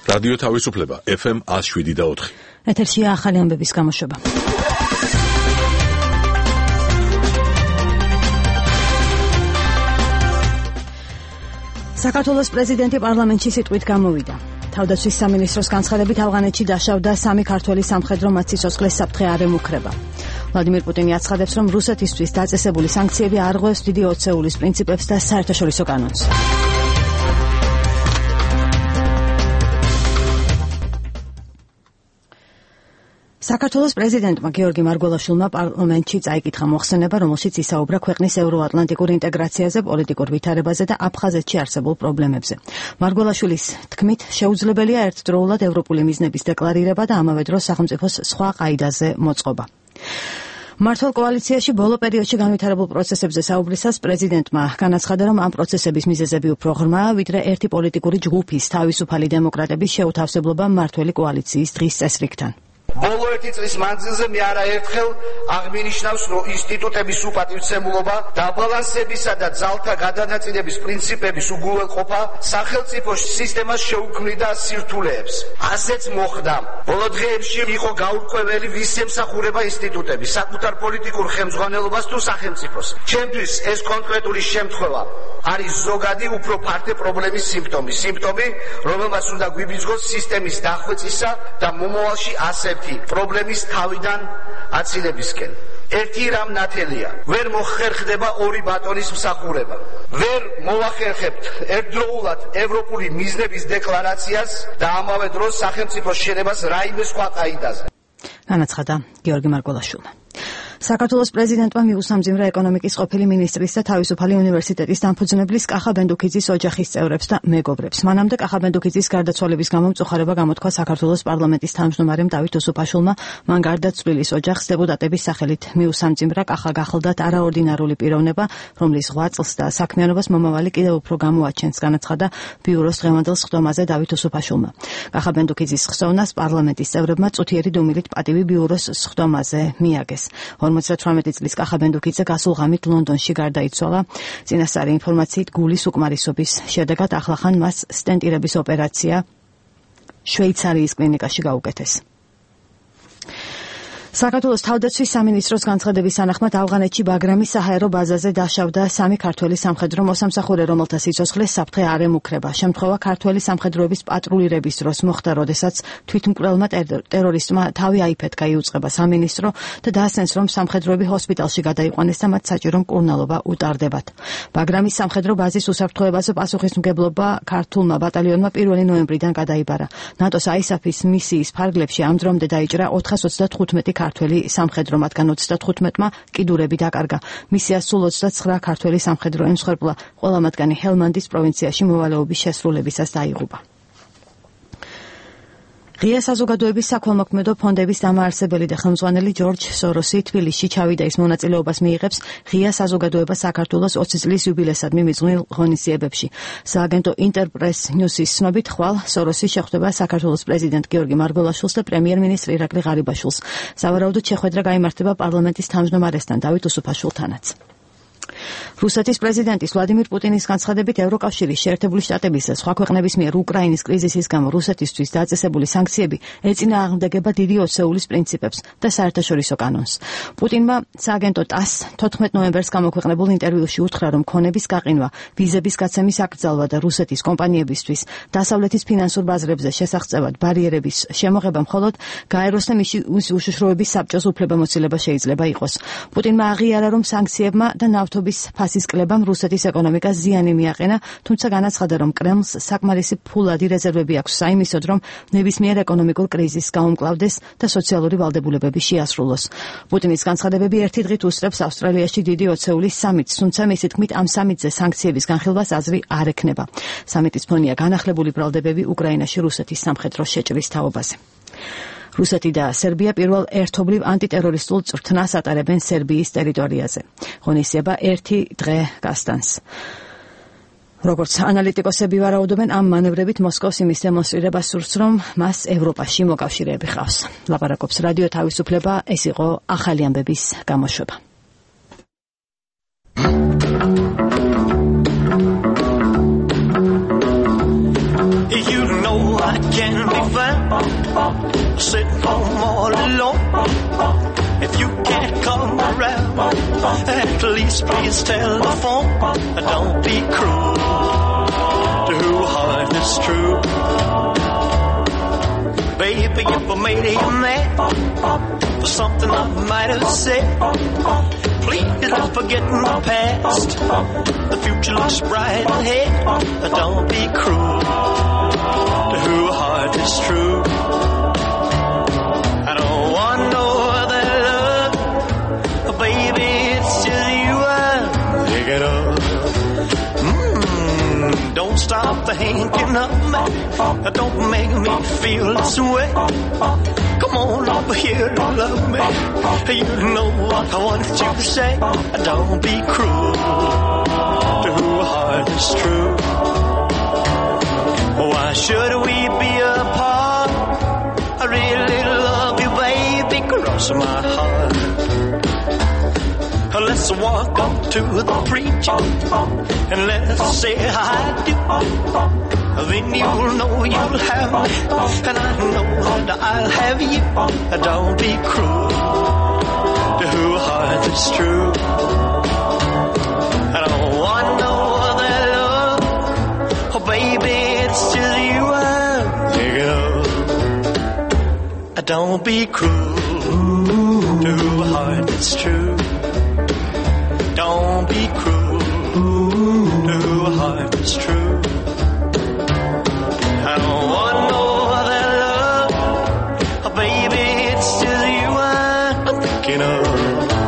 რადიო თავისუფლება FM 107.4. ეთერშია ახალი ამბების გამოშვება. საქართველოს პრეზიდენტი პარლამენტში სიტყვით გამოვიდა. თავდაცვის სამინისტროს განცხადებით ავღანეთში დაშავდა 3 ქართველი სამხედრო მათ სიცოცხლეს საფრთხე არ ემუქრება. ვლადიმერ პუტინი აცხადებს, რომ რუსეთისთვის დაწესებული სანქციები არ ღვევს დიდი ოცეულის პრინციპებს და საერთაშორისო კანონს. საქართველოს პრეზიდენტმა გიორგი მარგველაშვილმა პარლამენტში წაიკითხა მოხსენება, რომელშიც ისაუბრა ქვეყნის ევროატლანტიკურ ინტეგრაციაზე, პოლიტიკურ ვითარებაზე და აფხაზეთში არსებულ პრობლემებზე. მარგველაშვილის თქმით, შეუძლებელია ერთდროულად ევროპული მიზნების დეკლარირება და ამავე დროს სახელმწიფოს სხვა ყაიდაზე მოწყობა. მართლ კოალიციაში ბოლო პერიოდში განვითარებულ პროცესებზე საუბრისას პრეზიდენტმა განაცხადა, რომ ამ პროცესების მიზეზები უფრო ღრმაა, ვიდრე ერთი პოლიტიკური ჯგუფის თავისუფალი დემოკრატების შეუთავსებლობა მმართველი კოალიციის დღის წესრიგთან. ბოლო 1 წლის მანძილზე მე არაერთხელ აღნიშნავს, რომ ინსტიტუტების უპატივცემულობა, დაბალანსებისა და ძალთა გადანაწილების პრინციპების უგულებყოფა სახელმწიფო სისტემას შეუქმნიდა სირთულეებს. ასეც მოხდა. ბოლო დღეებში იყო გაურკვეველი ვის ემსახურება ინსტიტუტები, საკუთარ პოლიტიკურ ხელმძღვანელობას თუ სახელმწიფოს. ჩემთვის ეს კონკრეტული შემთხვევა არის ზოგადი უფრო ფართე პრობლემის სიმპტომი, რომელმაც უნდა გვიბიძგოს სისტემის დახვეწისა და მომავალში ასეთი პრობლემის თავიდან აცილებისკენ. ერთი რამ ნათელია, ვერ მოხერხდება ორი ბატონის მსახურება. ვერ მოვახერხებთ ერთდროულად ევროპული მიზნების დეკლარაციას და ამავე დროს სახელმწიფოს შენებას რაიმე სხვა ყაიდაზე. განაცხადა გიორგი მარგველაშვილმა. საქართველოს პრეზიდენტმა მიუსამძიმრა ეკონომიკის ყოფილი მინისტრის და თავისუფალი უნივერსიტეტის დამფუძნებლის კახა ბენდუქიძის ოჯახის წევრებს და მეგობრებს. მანამდე კახა ბენდუქიძის გარდაცვალების გამო მწუხარება გამოთქვა საქართველოს პარლამენტის თავმჯდომარემ დავით უსუფაშვილმა. მან გარდა წვლილის ოჯახს დეპუტატების სახელით მიუსამძიმრა კახა გახელდათ არაორდინარული პიროვნება, რომლის 8 წლს და საქმიანობას მომავალი კიდევ უფრო გამოაჩენს, განაცხადა ბიუროს დღევანდელ სხდომაზე დავით უსუფაშვილმა. კახა ბენდუქიძის ხსოვნას პარლამენტის წევრებმა წუთიერი დუმილით პატივი ბიუროს სხდომაზე მიაგეს. 58 წლის კახა ბენდუქიძე გასულ ღამით ლონდონში გარდაიცვალა. წინასწარი ინფორმაციით გულის უკმარისობის შედეგად ახლახან მას სტენტირების ოპერაცია შვეიცარიის კლინიკაში გაუკეთეს. საქართველოს თავდაცვის სამინისტროს განცხადების თანახმად ავღანეთში ბაგრამის საჰაერო ბაზაზე დაშავდა 3 ქართველი სამხედრო მოსამსახურე, რომელთა სიცოცხლეს საფრთხე არ ემუქრება. შემთხვევა ქართველი სამხედროების პატრულირების დროს მოხდა, როდესაც თვითმკვლელმა ტერორისტმა თავი აიფეთქა, იუწყება სამინისტრო და დაასცენს, რომ სამხედროები ჰოსპიტალში გადაიყვანეს და მათ საჭირო მკურნალობა უტარდებათ. ბაგრამის სამხედრო ბაზის უსაფრთხოებაზე პასუხისმგებლობა ქართულმა ბატალიონმა 1 ნოემბრიდან გადაიბარა. ნატოს ISAF-ის მისიის ფარგლებში ამ დრომდე დაიჭრა 435 ქართველი სამხედრო, მათგან 35-მა კიდურები დაკარგა. მისიას სულ 29 ქართველი სამხედრო ემსხვერპლა, ყველა მათგანი ჰელმანდის პროვინციაში მოვალეობის შესრულებისას დაიღუპა. ღია საზოგადოების საქველმოქმედო ფონდების დამაარსებელი და ხელმძღვანელი ჯორჯ სოროსი თბილისში ჩავიდა. ის მონაწილეობას მიიღებს ღია საზოგადოება საქართველოს 20 წლის იუბილესადმი მიწვნილ ღონისძიებებში. სააგენტო ინტერპრეს ნიუსის ცნობით, ხვალ სოროსი შეხვდება საქართველოს პრეზიდენტ გიორგი მარგველაშვილს და პრემიერ-მინისტრ ირაკლი ღარიბაშვილს. სავარაუდოდ შეხვედრა გაიმართება პარლამენტის თავმჯდომარესთან დავით უსუფაშვილთანაც. რუსეთის პრეზიდენტის ვლადიმერ პუტინის განცხადებით, ევროკავშირის, შეერთებული შტატების და სხვა ქვეყნების მიერ უკრაინის კრიზისის გამო რუსეთისთვის დაწესებული სანქციები ეწინააღმდეგება დიდი ოცეულის პრინციპებს და საერთაშორისო კანონს. პუტინმა სააგენტო TASS 14 ნოემბერს გამოქვეყნებულ ინტერვიუში უთხრა, რომ ქონების გაყინვა, ვიზების გაცემის აკრძალვა და რუსეთის კომპანიებისთვის დასავლეთის ფინანსურ ბაზრებზე შესაღწევად ბარიერების შემოღება მხოლოდ გაეროს და მისი უშიშროების საბჭოს უფლებამოსილება შეიძლება იყოს. პუტინმა აღიარა, რომ სანქციებმა და ნავთობის ფასის კლებამ რუსეთის ეკონომიკას ზიანი მიაყენა, თუმცა განაცხადა, რომ კრემლს საკმარისი ფულადი რეზერვები აქვს საიმისოდ, რომ ნებისმიერ ეკონომიკურ კრიზისს გაუმკლავდეს და სოციალური ვალდებულებები შეასრულოს. პუტინის განცხადებები ერთი დღით უსწრებს ავსტრალიაში დიდი ოცეულის სამიტს, თუმცა მისი თქმით, ამ სამიტზე სანქციების განხილვას აზრი არ ექნება. სამიტის ფონია განახლებული ბრალდებები უკრაინაში რუსეთის სამხედრო შეჭრის თაობაზე. რუსეთი და სერბია პირველ ერთობლივ ანტიტერორისტულ წვრთნას ატარებენ სერბიის ტერიტორიაზე. ღონისძიება 1 დღე გასტანს. როგორც ანალიტიკოსები ვარაუდობენ, ამ მანევრებით მოსკოვს იმის დემონსტრირებას სურს, რომ მას ევროპაში მოკავშირეები ჰყავს. ლაპარაკობს რადიო თავისუფლება, ეს იყო ახალი ამბების გამოშვება. You know I can't van, sitting home all alone. If you can't come around, at least please telephone. Don't be cruel to who heart is true. Baby, if I made you mad for something I might have said, please don't forget my past. The future looks bright ahead. Don't be cruel to who heart is true. I don't want no other love, baby, it's just you I'm thinking of. Don't stop thinking of me. Don't make me feel this way. Come on over here and love me. You know what I want you to say. Don't be cruel to who heart is true. Why should we be apart? I really love you, baby, cross my heart. Let's walk up to the preacher and let's say I do. Then you'll know you'll have me, and I know that I'll have you. Don't be cruel to who heart is true. I don't want no other love, oh baby, it's just you I'm thinking of. Don't be cruel to who heart is true. Don't be cruel to who heart is true. I don't want no other love, oh baby, it's just you I'm thinking of.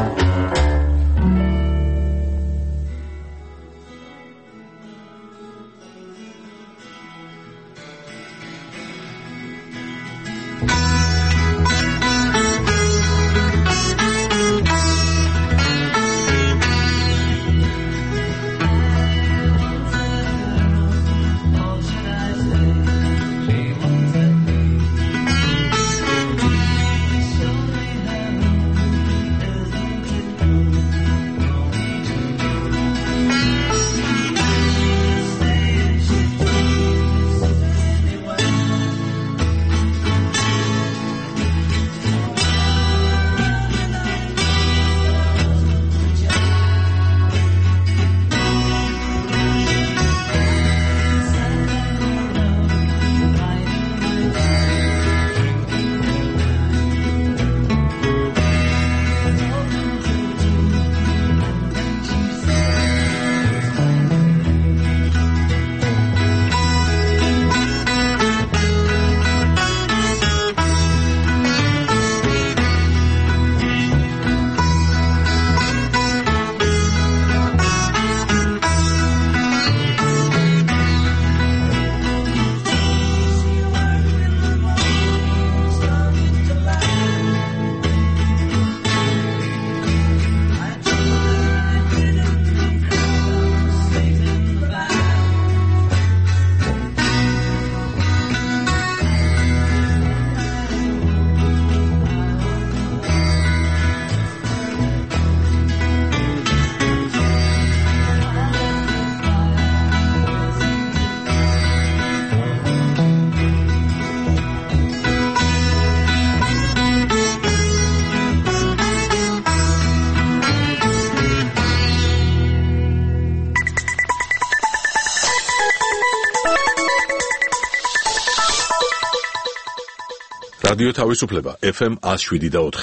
რადიო თავისუფლება FM 107.4.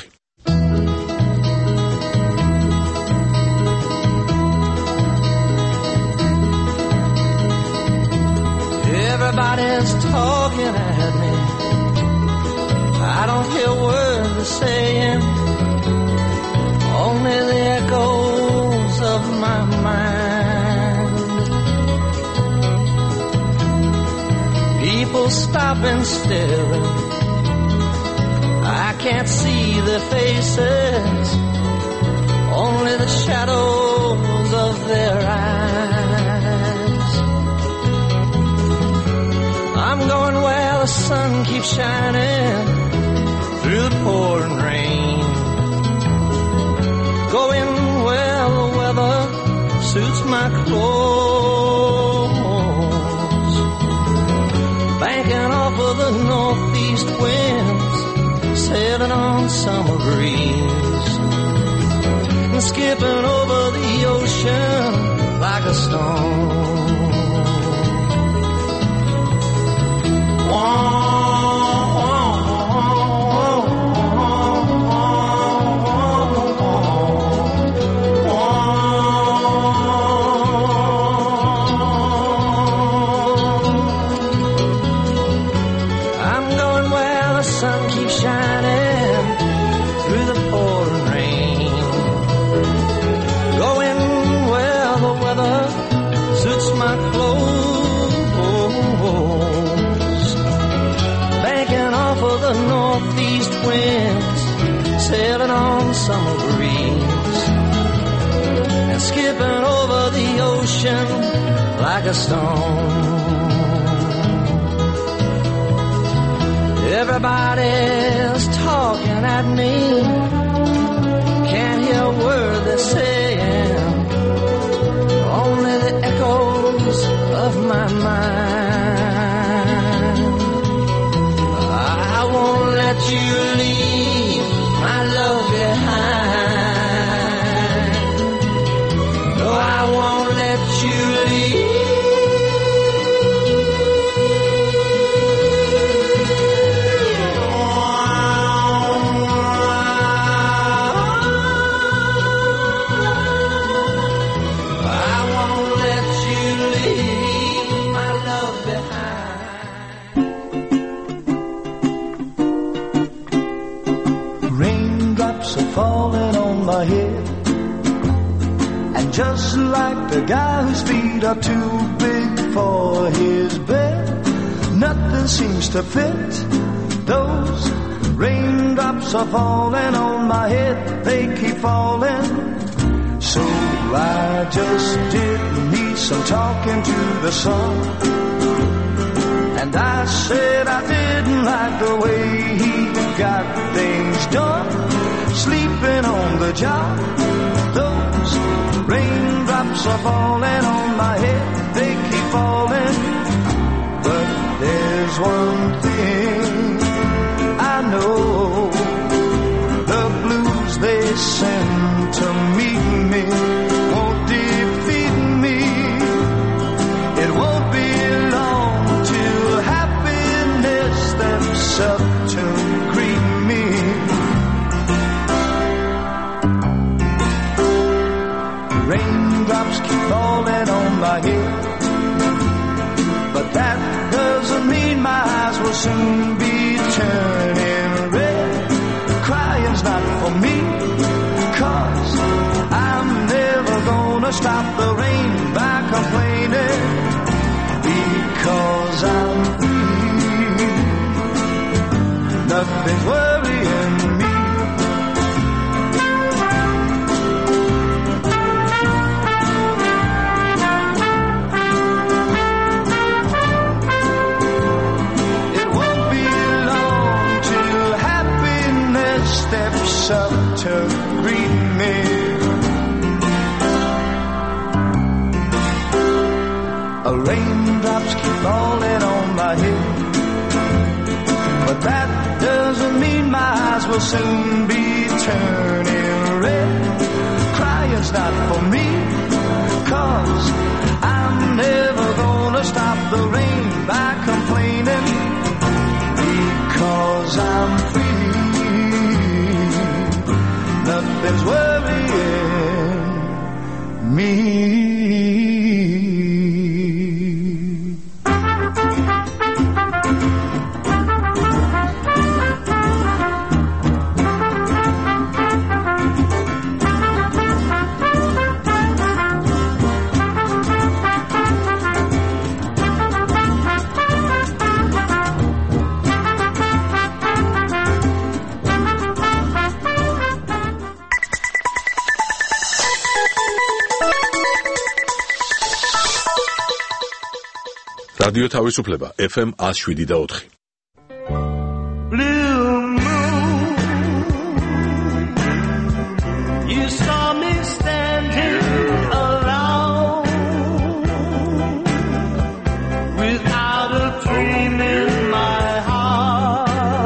Everybody's talking at me. I don't hear words they're saying, only the echoes of my mind. People stop and stare. I can't see their faces, only the shadows of their eyes. I'm going where the sun keeps shining through the pouring rain, going where the weather suits my clothes, banking off of the northeast northeast winds, sailing on summer breeze, and skipping over the ocean like a stone. Sailing on summer breeze and skipping over the ocean like a stone. Everybody's talking at me, can't hear a word they're saying, only the echoes of my mind. I won't let you leave my love behind. No, I won't let you leave. I won't let you leave my love behind. Raindrops are falling on my head, and just like the guy whose feet are too big for his bed, nothing seems to fit. Those raindrops are falling on my head, they keep falling. So I just did me some talking to the sun, and I said I didn't like the way he got things done, sleeping on the job. Those raindrops are falling on my head, they keep falling. But there's one thing I know, the blues they send to meet me won't defeat me. It won't be long till happiness steps up to greet me. Raindrops keep falling on my head, but that doesn't mean my eyes will soon be turning red. Crying's not for me, 'cause I'm never gonna stop the rain by complaining, because I'm free. Nothing's worrying me. Steps up to greet me. Raindrops keep falling on my head, but that doesn't mean my eyes will soon be turning red. Crying's not for me, 'cause I'm never gonna stop the rain by complaining, because I'm free. Nothing's worrying me. რადიო თავისუფლება FM 107.4. Blue moon, you saw me standing alone, without a dream in my heart.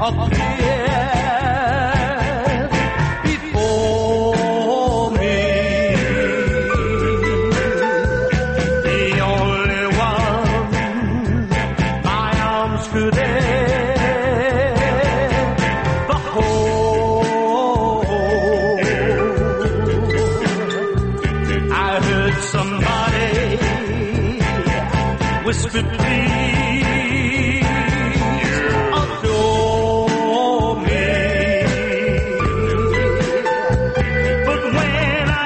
appeared before me. The only one my arms could ever hold. I heard somebody whisper, please adore me. But when I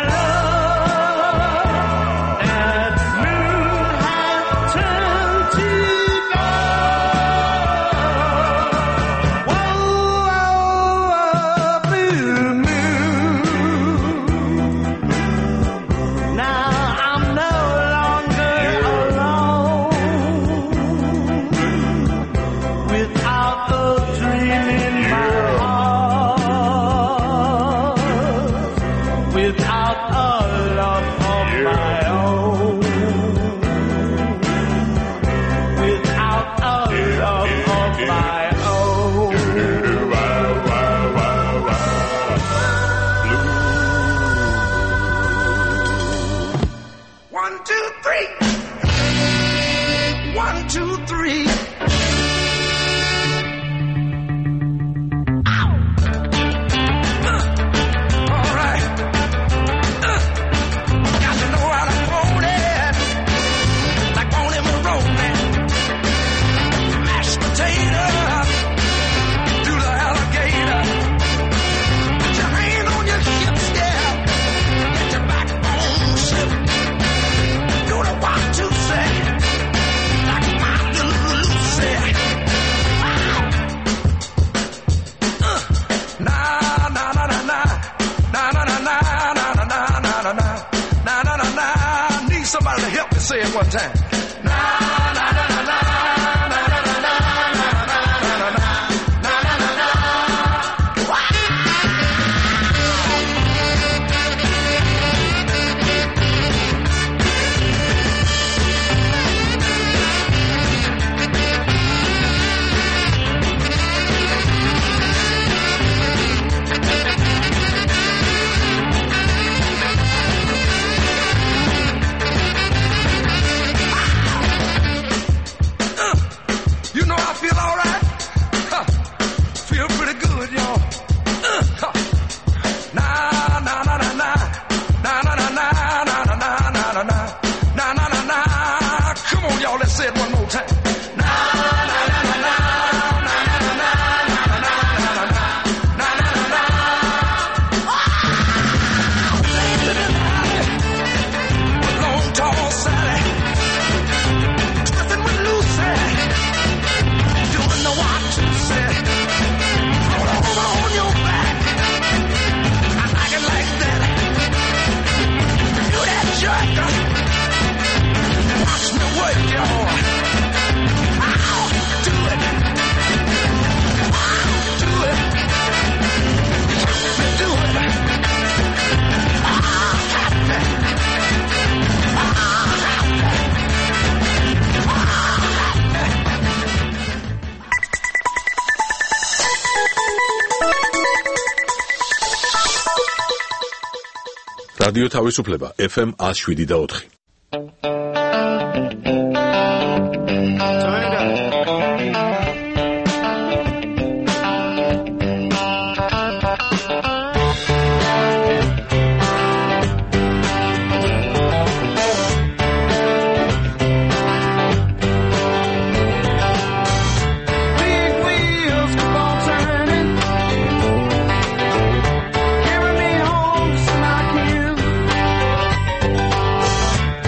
looked, that moon had turned to gold. Whoa, blue moon. Now I'm no longer alone, without a dream in my heart, without a love of my own, without a love of my own. 1, 2, 3. 1, 2, 3. All right. Got to know how to hold it, like on him rolling. Mashed potato, do the alligator. Put your hand on your hips, yeah. Get your backbone slip. Do the 1, 2 say, like my little Lucy. Wow. Na na na na na na na na na na na na na na na na na na. Need somebody to help me say it one time. Na na na na na na na na na na na na na na. You know I feel all right. Feel pretty good, y'all. Na na na na na na na na na na na na na na na na na na. Come on, y'all, let's say it one more time. Na na na na na na na na na na na na na na. Long tall Sally, twisting with Lucy. Doing the 1, 2 say, roll over on your back. I like it like that. Do that jerk and watch me work, y'all. I'll do it. I'll do it. Let me do it. I'll have to. I'll have to. რადიო თავისუფლება FM 107.4. Big wheels keep on turning, carry me home just like you.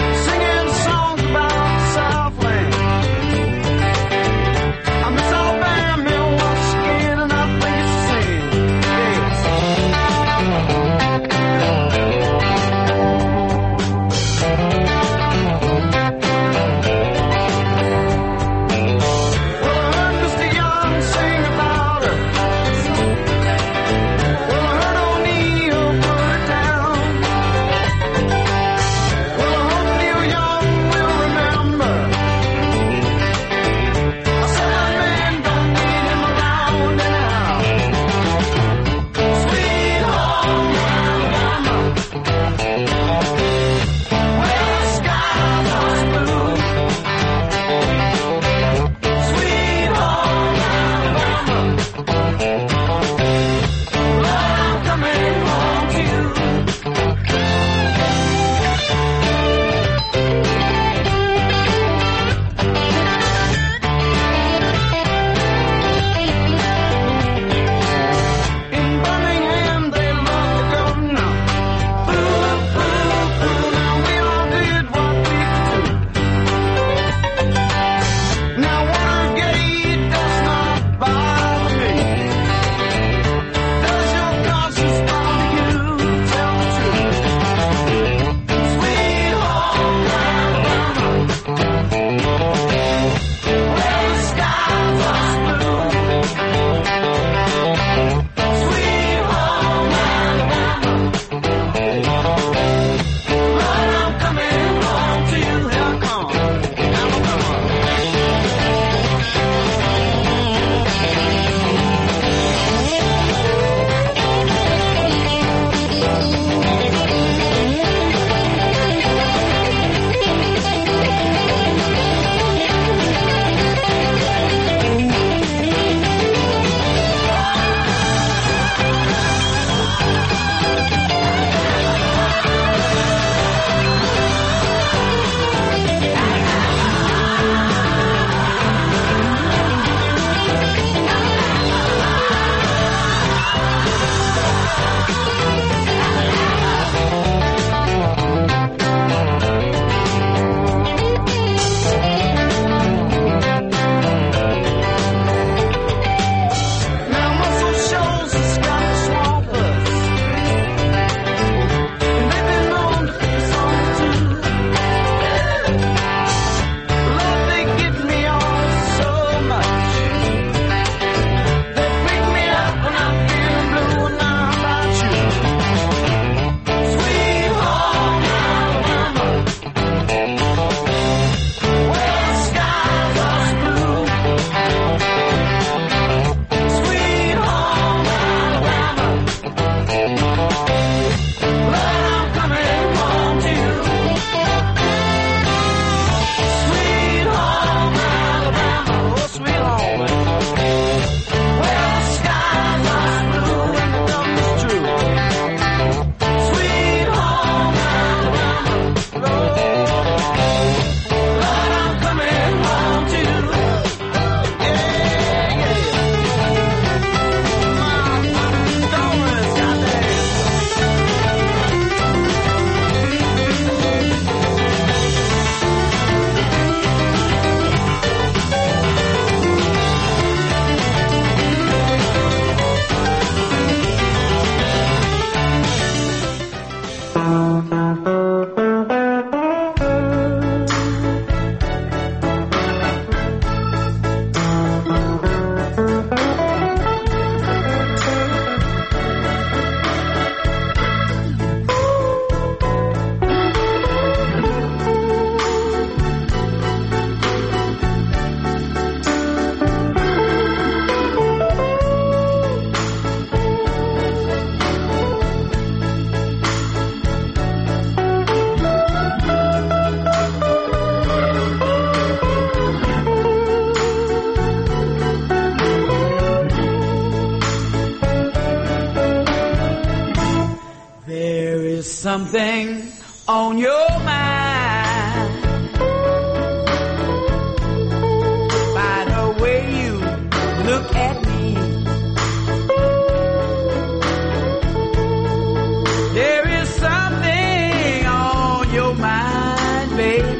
something on your mind. By the way you look at me, there is something on your mind, baby.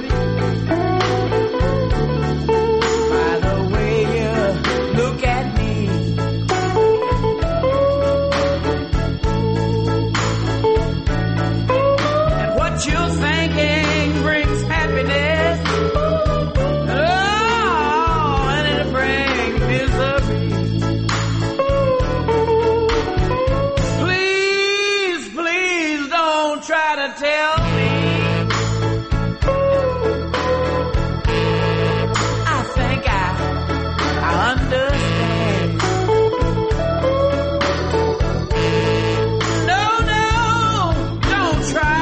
By the way you look at me. You're thinking brings happiness, oh, and it brings misery. Please, please don't try to tell me. I think I understand. No, don't try.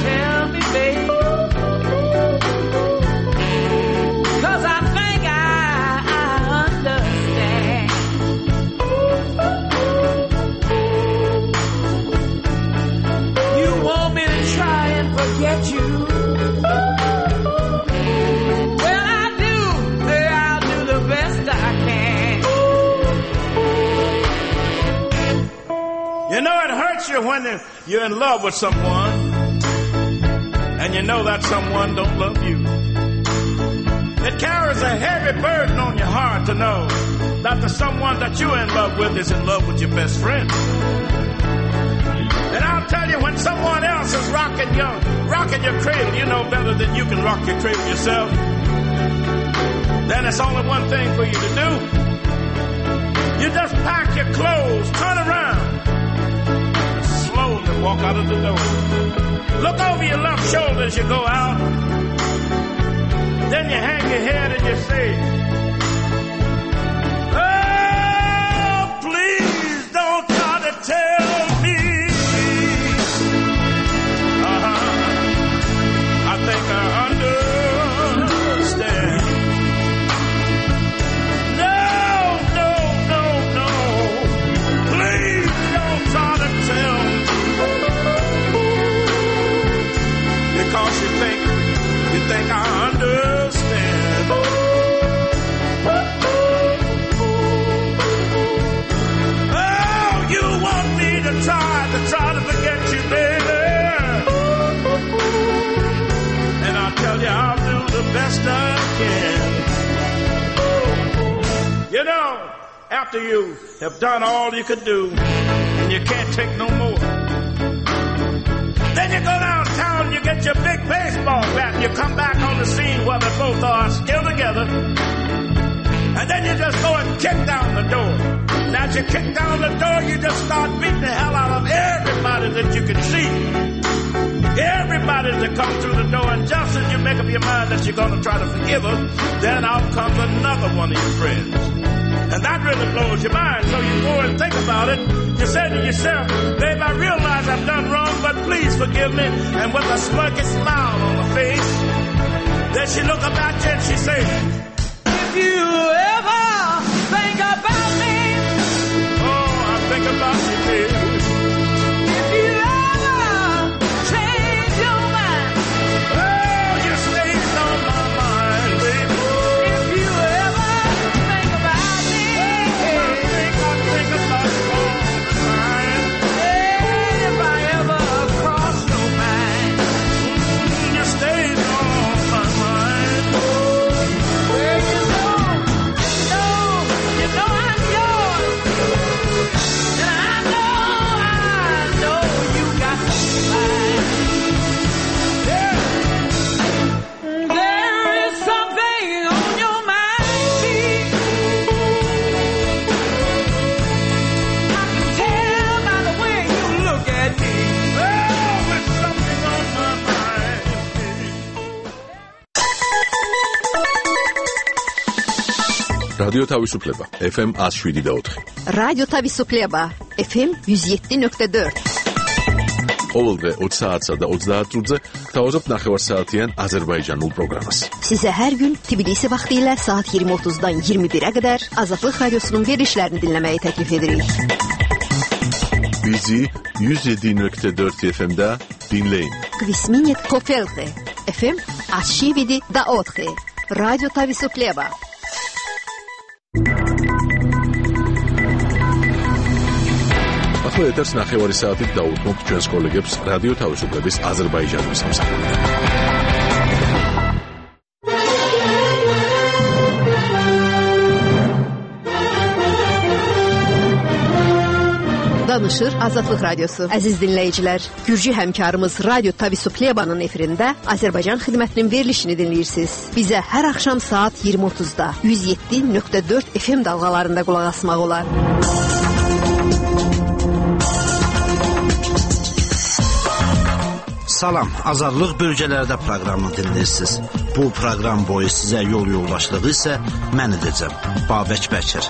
Get you. Well, I'll do the best I can. You know, it hurts you when you're in love with someone and you know that someone don't love you. It carries a heavy burden on your heart to know that the someone that you're in love with is in love with your best friend. And I'll tell you, when someone else is rocking your cradle, you know better than you can rock your cradle yourself. Then it's only one thing for you to do. You just pack your clothes, turn around, and slowly walk out of the door. Look over your left shoulder as you go out. Then you hang your head and you say, oh, please don't try to tell me. I think I understand. No. Please don't try to tell me. Because you think I understand. Oh, you want me to try to forget you, baby. Tell you I'll do the best I can. You know, after you have done all you could do and you can't take no more, then you go downtown and you get your big baseball bat and you come back on the scene where they both are still together, and then you just go and kick down the door. Now as you kick down the door, you just start beating the hell out of everybody that you can see. Everybody that comes through the door, and just as you make up your mind that you're going to try to forgive her, then out comes another one of your friends. And that really blows your mind, so you go and think about it. You say to yourself, babe, I realize I've done wrong, but please forgive me. And with a smirky smile on her face, then she look up at you and she says, if you ever think about me, oh, I think about you, baby. რადიო თავისუფლება FM 107.4. რადიო თავისუფლება FM 107.4. ყოველდღე 20 საათსა და 30 minutზე გთავაზობთ ნახევარსაათიან აზერბაიჯანულ პროგრამას. Size her gün Tbilisi vaxtilə saat 20:30-dan 21-ə qədər Azadlıq Radiosunun verilişlərini dinləməyi təklif edirik. Bizi 107.4 FM-də dinleyin. Kvisminit Kofelte. FM Ashividi Daothe. Radio Tavisupleba. ახლა ეთერს 9 საათით დაუთმობთ ჩვენს კოლეგებს რადიო თავისუფლების აზერბაიჯანის მსახურიდან. Danışır Azadlıq Radyosu. Əziz dinləyicilər, Gürcü həmkarımız Radio Tavisupleba'nın efirində Azərbaycan xidmətinin verilişini dinləyirsiniz. Bizə hər axşam saat 20:30-da 107.4 FM dalğalarında qulaq asmaq olar. Salam, Azadlıq bölgələrdə proqramını dinləyirsiniz. Bu proqram boyu sizə yol yoldaşlığı isə mən edəcəm, Babək Bəkir.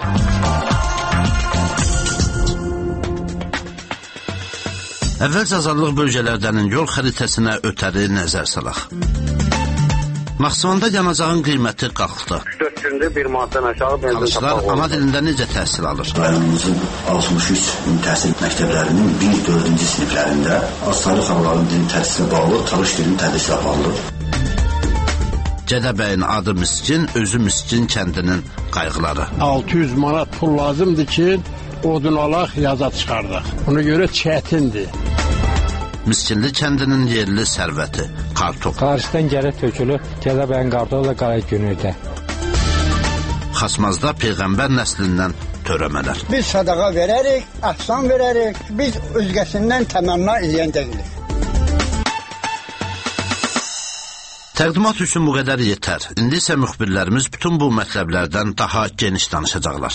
Əvvəlcə Azadlıq bölgələrdənin yol xəritəsinə ötəri nəzər salaq. Naxçıvanda yanacağın qiyməti qalxdı. 4 gündə 1 manatdan aşağı benzin Talışlar ana dilində necə təhsil alır? Rayonumuzun 63 təhsil məktəblərinin 1-4-cü siniflərində az-saylı xalqların dilinin tədrisinə bağlı talış dilinin tədrisi aparılır. Gədəbəyin adı Miskin, özü Miskin kəndinin qayğıları. 600 manat pul lazımdır ki, odun alaq, yaza çıxardaq. Ona görə çətindir. Miskinli kəndinin yerli sərvəti, kartof. Qarşıdan gəlib tökülür, Gədəbəyin kartofla qara günüdə. Xasmazda Peyğəmbər nəslindən törəmələr. Biz sadaqa verərik, əhsan verərik, biz özgəsindən təmənna eləyən deyilik. Təqdimat üçün bu qədər yetər. İndi isə müxbirlərimiz bütün bu mətləblərdən daha geniş danışacaqlar.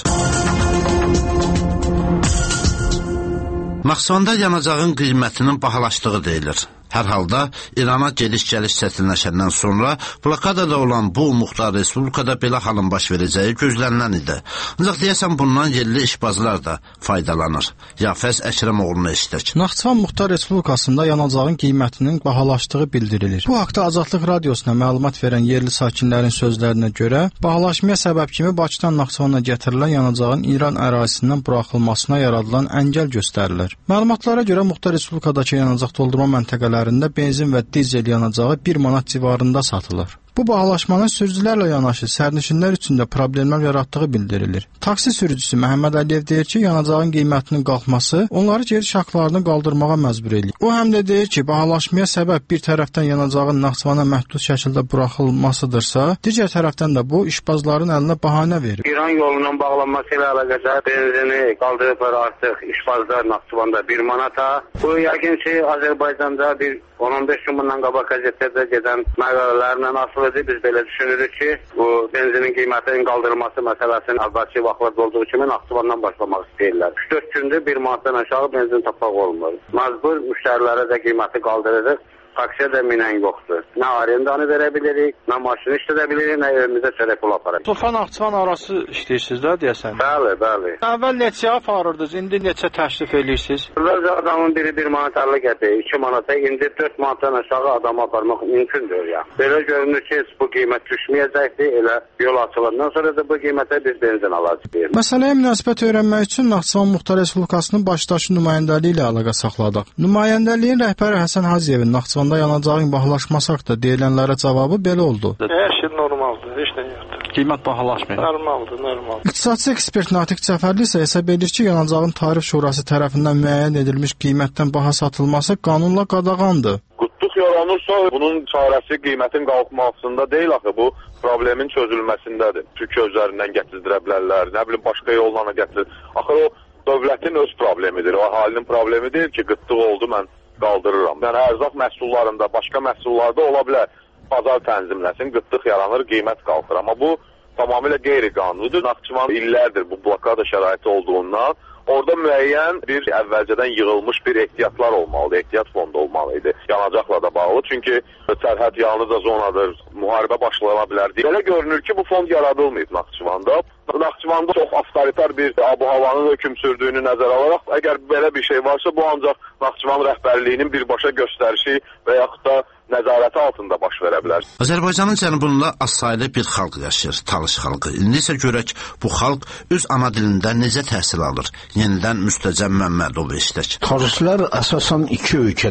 Naxçıvanda yanacağın qiymətinin bahalaşdığı deyilir. Hər halda İrana gediş-gəliş çətinləşəndən sonra blokadada olan bu Muxtar Respublikada belə halın baş verəcəyi gözlənilən idi. Ancaq deyəsən bundan yerli işbazlar da faydalanır. Yafəz Əkrəmoğlu'na eşitək. Naxçıvan Muxtar Respublikasında yanacağın qiymətinin bahalaşdığı bildirilir. Bu haqda Azadlıq Radiosuna məlumat verən yerli sakinlərin sözlərinə görə, bahalaşmaya səbəb kimi Bakıdan Naxçıvana gətirilən yanacağın İran ərazisindən buraxılmasına yaradılan əngəl göstərilir. Məlumatlara görə Muxtar Respublikadakı yanacaq doldurma məntəqələri benzin və dizel yanacağı 1 manat civarında satılır. Bu bahalaşmanın sürücülərlə yanaşı sərnişinlər üçün də problemlər yaratdığı bildirilir. Taksi sürücüsü Məhəmməd Əliyev deyir ki, yanacağın qiymətinin qalxması onları geri şaqlarını qaldırmağa məcbur edir. O həm də deyir ki, bahalaşmaya səbəb bir tərəfdən yanacağın Naxçıvana məhdud şəkildə buraxılmasıdırsa, digər tərəfdən də bu işbazların əlinə bəhanə verir. İran yolunun bağlanması ilə əlaqədar benzini qaldırıblar artıq işbazlar Naxçıvanda 1 manata. Bu yəqin ki, Azərbaycanda bir 10-15 gün bundan qabaq qəzetlərdə gedən məqalələrlə asılıdır. Biz belə düşünürük ki, bu benzinin qiymətinin qaldırılması məsələsinin əvvəlki vaxtlarda olduğu kimi Naxçıvandan başlamaq istəyirlər. 3-4 gündür 1 manatdan aşağı benzin tapmaq olmur. Məcbur müştərilərə də qiyməti qaldırırıq. Taksiyə də minən yoxdur. Nə arendanı verə bilirik, nə maşını işlədə bilirik, nə evimizə çörək pul aparırıq. Sofa Naxçıvan arası işləyirsiniz də deyəsən? Bəli, bəli. Əvvəl neçəyə aparırdınız, indi neçə təşrif edirsiniz? Əvvəlcə adamın biri 1 manat 50 qəpik, 2 manata, indi 4 manatdan aşağı adamı aparmaq mümkündür ya. Belə görünür ki, bu qiymət düşməyəcəkdir, elə yol açılandan sonra da bu qiymətə biz benzin alacağıq. Məsələyə münasibət öyrənmək üçün Naxçıvan Muxtar Respublikasının başdaşı nümayəndəliyi ilə əlaqə saxladıq. Nümayəndəliyin rəhbəri Həsən Hacıyevin Naxçıvan yanacağın bahalaşması haqqında deyilənlərə cavabı belə oldu. Hər şey normaldır, heç nə yoxdur. Qiymət bahalaşmır. Normaldır, normal. İqtisadçı ekspert Natiq Cəfərli isə hesab edir ki, yanacağın Tarif Şurası tərəfindən müəyyən edilmiş qiymətdən baha satılması qanunla qadağandır. Qıtlıq yaranırsa, bunun çarəsi qiymətin qalxmasında deyil axı, bu problemin çözülməsindədir. Türkiyə özlərindən gətirdirə bilərlər, nə bilim başqa yolla gətirir. Axı o dövlətin öz problemidir, o əhalinin problemi deyil ki, qıtlıq oldu, mən qaldırıram. Yəni ərzaq məhsullarında, başqa məhsullarda ola bilər, bazar tənzimləsin, qıtlıq yaranır, qiymət qalxır. Amma bu tamamilə qeyri-qanunidir. Naxçıvan illərdir bu blokada şəraiti olduğundan orada müəyyən bir əvvəlcədən yığılmış bir ehtiyatlar olmalıdır, ehtiyat fondu olmalıydı yanacaqla da bağlı. Çünki sərhəd yalnızca zonadır, müharibə başlana bilər. Belə görünür ki, bu fond yaradılmayıb Naxçıvanda. Naxçıvanda çox avtoritar bir abu-havanın hökm sürdüyünü nəzərə alaraq, əgər belə bir şey varsa, bu ancaq Naxçıvan rəhbərliyinin birbaşa göstərişi və yaxud da nəzarəti altında baş verə bilər. Azərbaycanın cənubunda azsaylı bir xalq yaşayır, Talış xalqı. İndi isə görək bu xalq öz ana dilində necə təhsil alır. Yenidən Müstəcəm Məmmədov eşitək. Talışlar əsasən iki ölkədə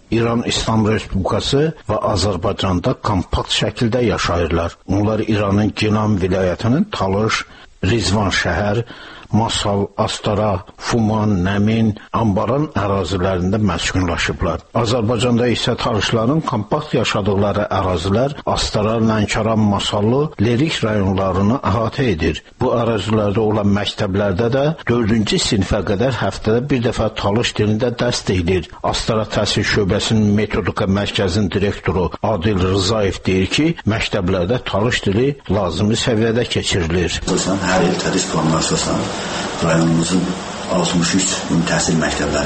İran İslam Respublikası və Azərbaycanda kompakt şəkildə yaşayırlar. Onlar İranın Gilan vilayətinin Talış, Rizvan şəhər, Masal, Astara, Fuman, Nəmin, Ambaran ərazilərində məskunlaşıblar. Azərbaycanda isə talışların kompakt yaşadıkları ərazilər Astara, Lənkəran, Masallı, Lerik rayonlarını əhatə edir. Bu ərazilərdə olan məktəblərdə də 4-cü sinifə qədər həftədə bir dəfə talış dilində dərs deyilir. Astara Təhsil Şöbəsinin Metodika Mərkəzinin direktoru Adil Rızayev deyir ki, məktəblərdə talış dili lazımi səviyyədə keçirilir. Hər il tədris planına əsasən rayonumuzun 63 təhsil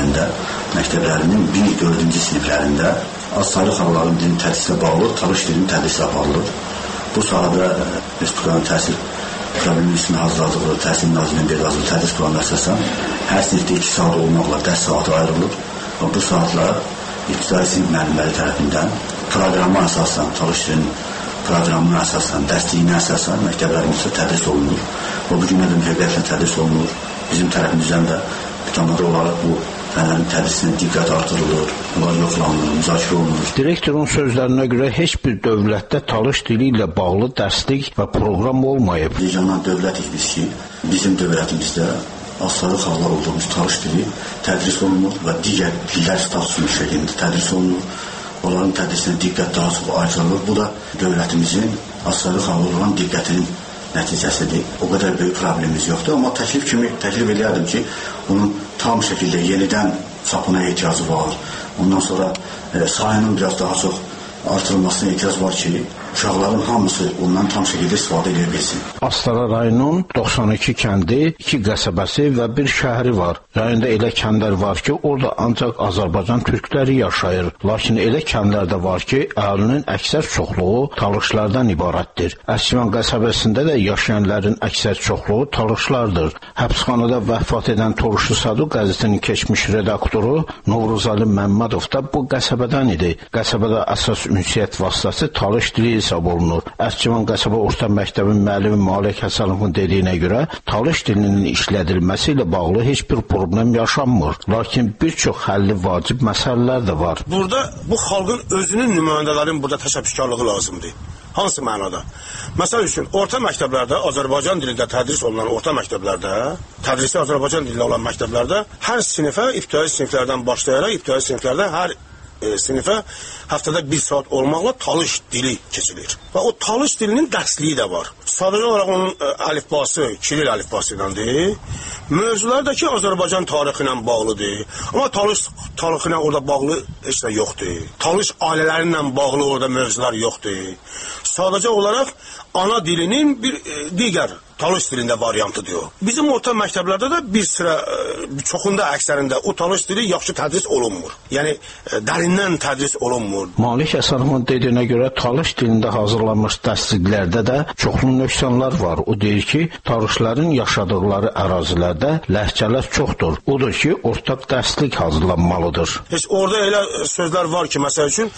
məktəblərinin 1-4-cü siniflərində az-saylı xalqların dilinin tədrislə bağlı talış dilinin tədrisi aparılır. Bu sahədə Respublikanın təhsil problemi üstünə hazırladığı Təhsil Nazirliyinin verildiyi tədris planına əsasən hər sinifdə 2 saat olmaqla dərs saatı ayrılır və bu saatlar ibtidai sinif müəllimləri tərəfindən proqrama əsasən, talış dilinin proqramına əsasən, dərstliyinə əsasən məktəblərimizdə tədris olunur. Və bu günə də müvəqqəflə tədris olunur. Bizim tərəfimizdən də bütünləri olaraq bu fənlərin tədrisinə diqqət artırılır, bunlar yoxlanılır, müzakirə olunur. Direktorun sözlərinə görə heç bir dövlətdə talış dili ilə bağlı dərslik və proqram olmayıb. Regional dövlətik biz ki, bizim dövlətimizdə az-saylı xalqlar olduğumuz talış dili tədris olunur və digər dillər statusunun şəklində tədris olunur. Onların tədrisinə diqqət daha çox artırılır. Bu da dövlətimizin az-saylı xalqlar olan diqqətinin nəticəsidir. O qədər böyük problemimiz yoxdur. Amma təklif edərdim ki, onun tam şəkildə yenidən çapına ehtiyacı var. Ondan sonra sayının biraz daha çox artırılmasına ehtiyac var ki, uşaqların hamısı ondan tam şəkildə istifadə edə bilsin. Astara rayonunun 92 kəndi, 2 qəsəbəsi və 1 şəhəri var. Rayonda elə kəndlər var ki, orada ancaq Azərbaycan türkləri yaşayır. Lakin elə kəndlər də var ki, əhalinin əksər çoxluğu talışlardan ibarətdir. Əsçivan qəsəbəsində də yaşayanların əksər çoxluğu talışlardır. Həbsxanada vəfat edən Toruşlu Sadu qəzetinin keçmiş redaktoru Novruzəli Məmmədov da bu qəsəbədən idi. Qəsəbədə əsas ünsiyyət vasitəsi talış dili hesab olunur. Əsçivan qəsəbə orta məktəbin müəllimi Malik Həsənovun dediyinə görə talış dilinin işlədilməsi ilə bağlı heç bir problem yaşanmır. Lakin bir çox həlli vacib məsələlər də var. Burada bu xalqın özünün nümayəndələrinin burada təşəbbüskarlığı lazımdır. Hansı mənada? Məsəl üçün, orta məktəblərdə Azərbaycan dilində tədris olunan orta məktəblərdə, tədrisi Azərbaycan dilində olan məktəblərdə hər sinifə, ibtidai siniflərdən başlayaraq, ibtidai siniflərdə hər sinifə həftədə 1 saat olmaqla talış dili keçilir. Və o talış dilinin dərsliyi də var. Sadəcə olaraq onun əlifbası, Kiril əlifbası iləndir. Mövzular da ki, Azərbaycan tarixi ilə bağlıdır. Amma talış tarixi ilə orada bağlı heç də yoxdur. Talış ailələri ilə bağlı orada mövzular yoxdur. Sadəcə olaraq ana dilinin bir digər talış dilində variantıdır o. Bizim orta məktəblərdə də bir sıra, çoxunda əksərində o talış dili yaxşı tədris olunmur. Yəni, dərindən tədris olunmur. Malik Həsənovun dediyinə görə talış dilində hazırlanmış dərsliklərdə də çoxlu nöqsanlar var. O deyir ki, talışların yaşadıkları ərazilərdə ləhcələr çoxdur. Odur ki, ortaq dərslik hazırlanmalıdır. Heç orada elə sözlər var ki, məsəl üçün,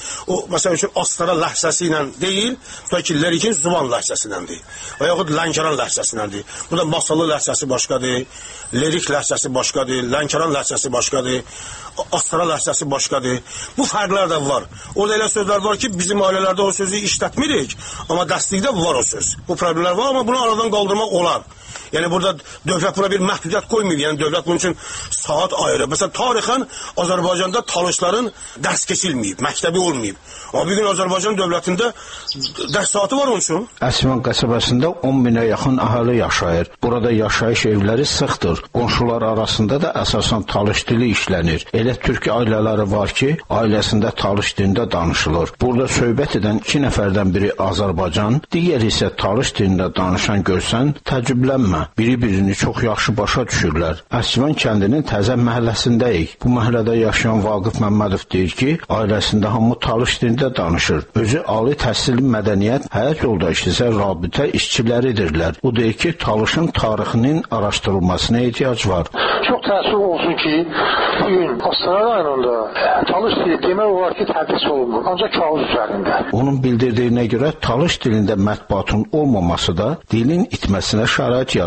Astara ləhcəsi ilə deyil, bəlkə Lerikin Zuvan ləhcəsi ilə deyil. Və yaxud Lənkəran ləhcəsi. Burada Masallı ləhcəsi başqadır, Lerik ləhcəsi başqadır, Lənkəran ləhcəsi başqadır, Astara ləhcəsi başqadır. Bu fərqlər də var. Orada elə sözlər var ki, bizim ailələrdə o sözü işlətmirik, amma dərslikdə var o söz. Bu problemlər var, amma bunu aradan qaldırmaq olar. Yəni, burada dövlət buna bir məhdudiyyət qoymayıb, yəni dövlət bunun üçün saat ayırır. Məsələn, tarixən Azərbaycanda talışların dərs keçilməyib, məktəbi olmayıb. Amma bir gün Azərbaycan dövlətində dərs saatı var onun üçün. Əsçivan qəsəbəsində 10 minə yaxın əhali yaşayır. Burada yaşayış evləri sıxdır. Qonşular arasında da əsasən talış dili işlənir. Elə türk ailələri var ki, ailəsində talış dilində danışılır. Burada söhbət edən 2 nəfərdən biri Azərbaycan, digəri isə talış dilində danışan görsən, təəccüblənmə. Biri-birini çox yaxşı başa düşürlər. Əsçivan kəndinin təzə məhəlləsindəyik. Bu məhəllədə yaşayan Vaqif Məmmədov deyir ki, ailəsində hamı talış dilində danışır. Özü ali təhsilli mədəniyyət, həyat yoldaşı isə rabitə işçiləridirlər. O deyir ki, talışın tarixinin araşdırılmasına ehtiyac var. Çox təəssüf olsun ki, bugün Astara rayonunda talış dili demək olar ki, tədris olunmur, ancaq kağız üzərində. Onun bildirdiyinə görə talış dilində mətbuatın olmaması da dilin itməsinə şərait yaradır.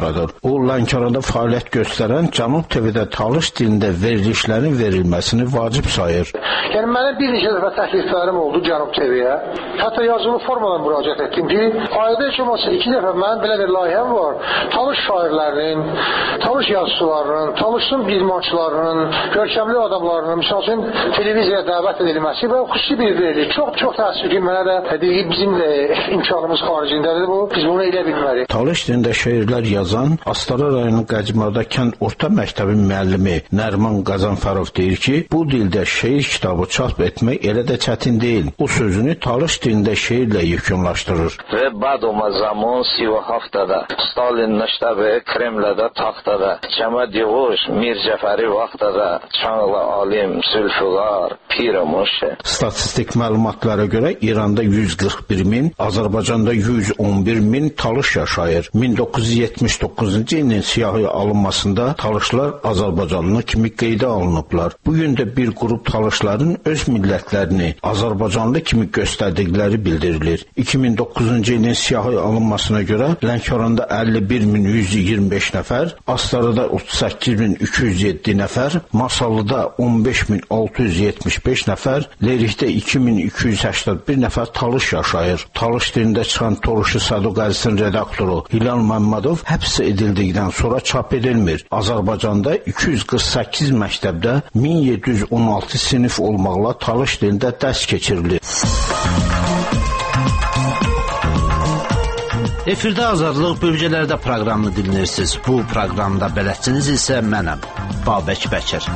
yaradır. O, Lənkəranda fəaliyyət göstərən Cənub TV-də Talış dilində verilişlərin verilməsini vacib sayır. Yəni, mənim bir neçə dəfə təkliflərim oldu Cənub TV-yə. Hətta yazılı formadan müraciət etdim ki, ayda heç olmasa 2 dəfə mənim belə bir layihəm var. Talış şairlərinin, Talış yazıçılarının, Talışın idmançılarının, görkəmli adamlarının, misal üçün, televiziyaya dəvət edilməsi və xüsusi bir verilir. Çox təəssüf ki, mənə də deyir ki, bizim də imkanımız xaricindədir bu. Biz bunu elə bilmərik. Talış dilində şeirlər yazan Astara rayonu Qəcimarda kənd orta məktəbin müəllimi Nərman Qazanfərov deyir ki, bu dildə şeir kitabı çap etmək elə də çətin deyil. O sözünü Talış dilində şeirlə yekunlaşdırır. Və badoma zaman 37-da Stalin məktəbi Kremldə taxtada Cəməd Yıvuş Mir Cəfəri vaxtada Çanlı alim Zülfüqar Piramoşe. Statistik məlumatlara görə İranda 141 min, Azərbaycanda 111 min Talış yaşayır. 1979-cu ilin siyahıya alınmasında Talışlar Azərbaycanlı kimi qeydə alınıblar. Bugün də bir qrup Talışların öz millətlərini Azərbaycanlı kimi göstərdikləri bildirilir. 2009-cu ilin siyahıya alınmasına görə Lənkəranda 51.125 nəfər, Astarada 38.207 nəfər, Masallıda 15.675 nəfər, Lerikdə 2.281 nəfər Talış yaşayır. Talış dilində çıxan Toruşu Saduqəzisinin redaktoru Hilal Məmmədov həbs edildikdən sonra çap edilmir. Azərbaycanda 248 məktəbdə 1716 sinif olmaqla Talış dilində dərs keçirilir. Efirdə Azadlıq bölgələrdə proqramını dinləyirsiniz. Bu proqramda bələdçiniz isə mənəm, Babək Bəkir.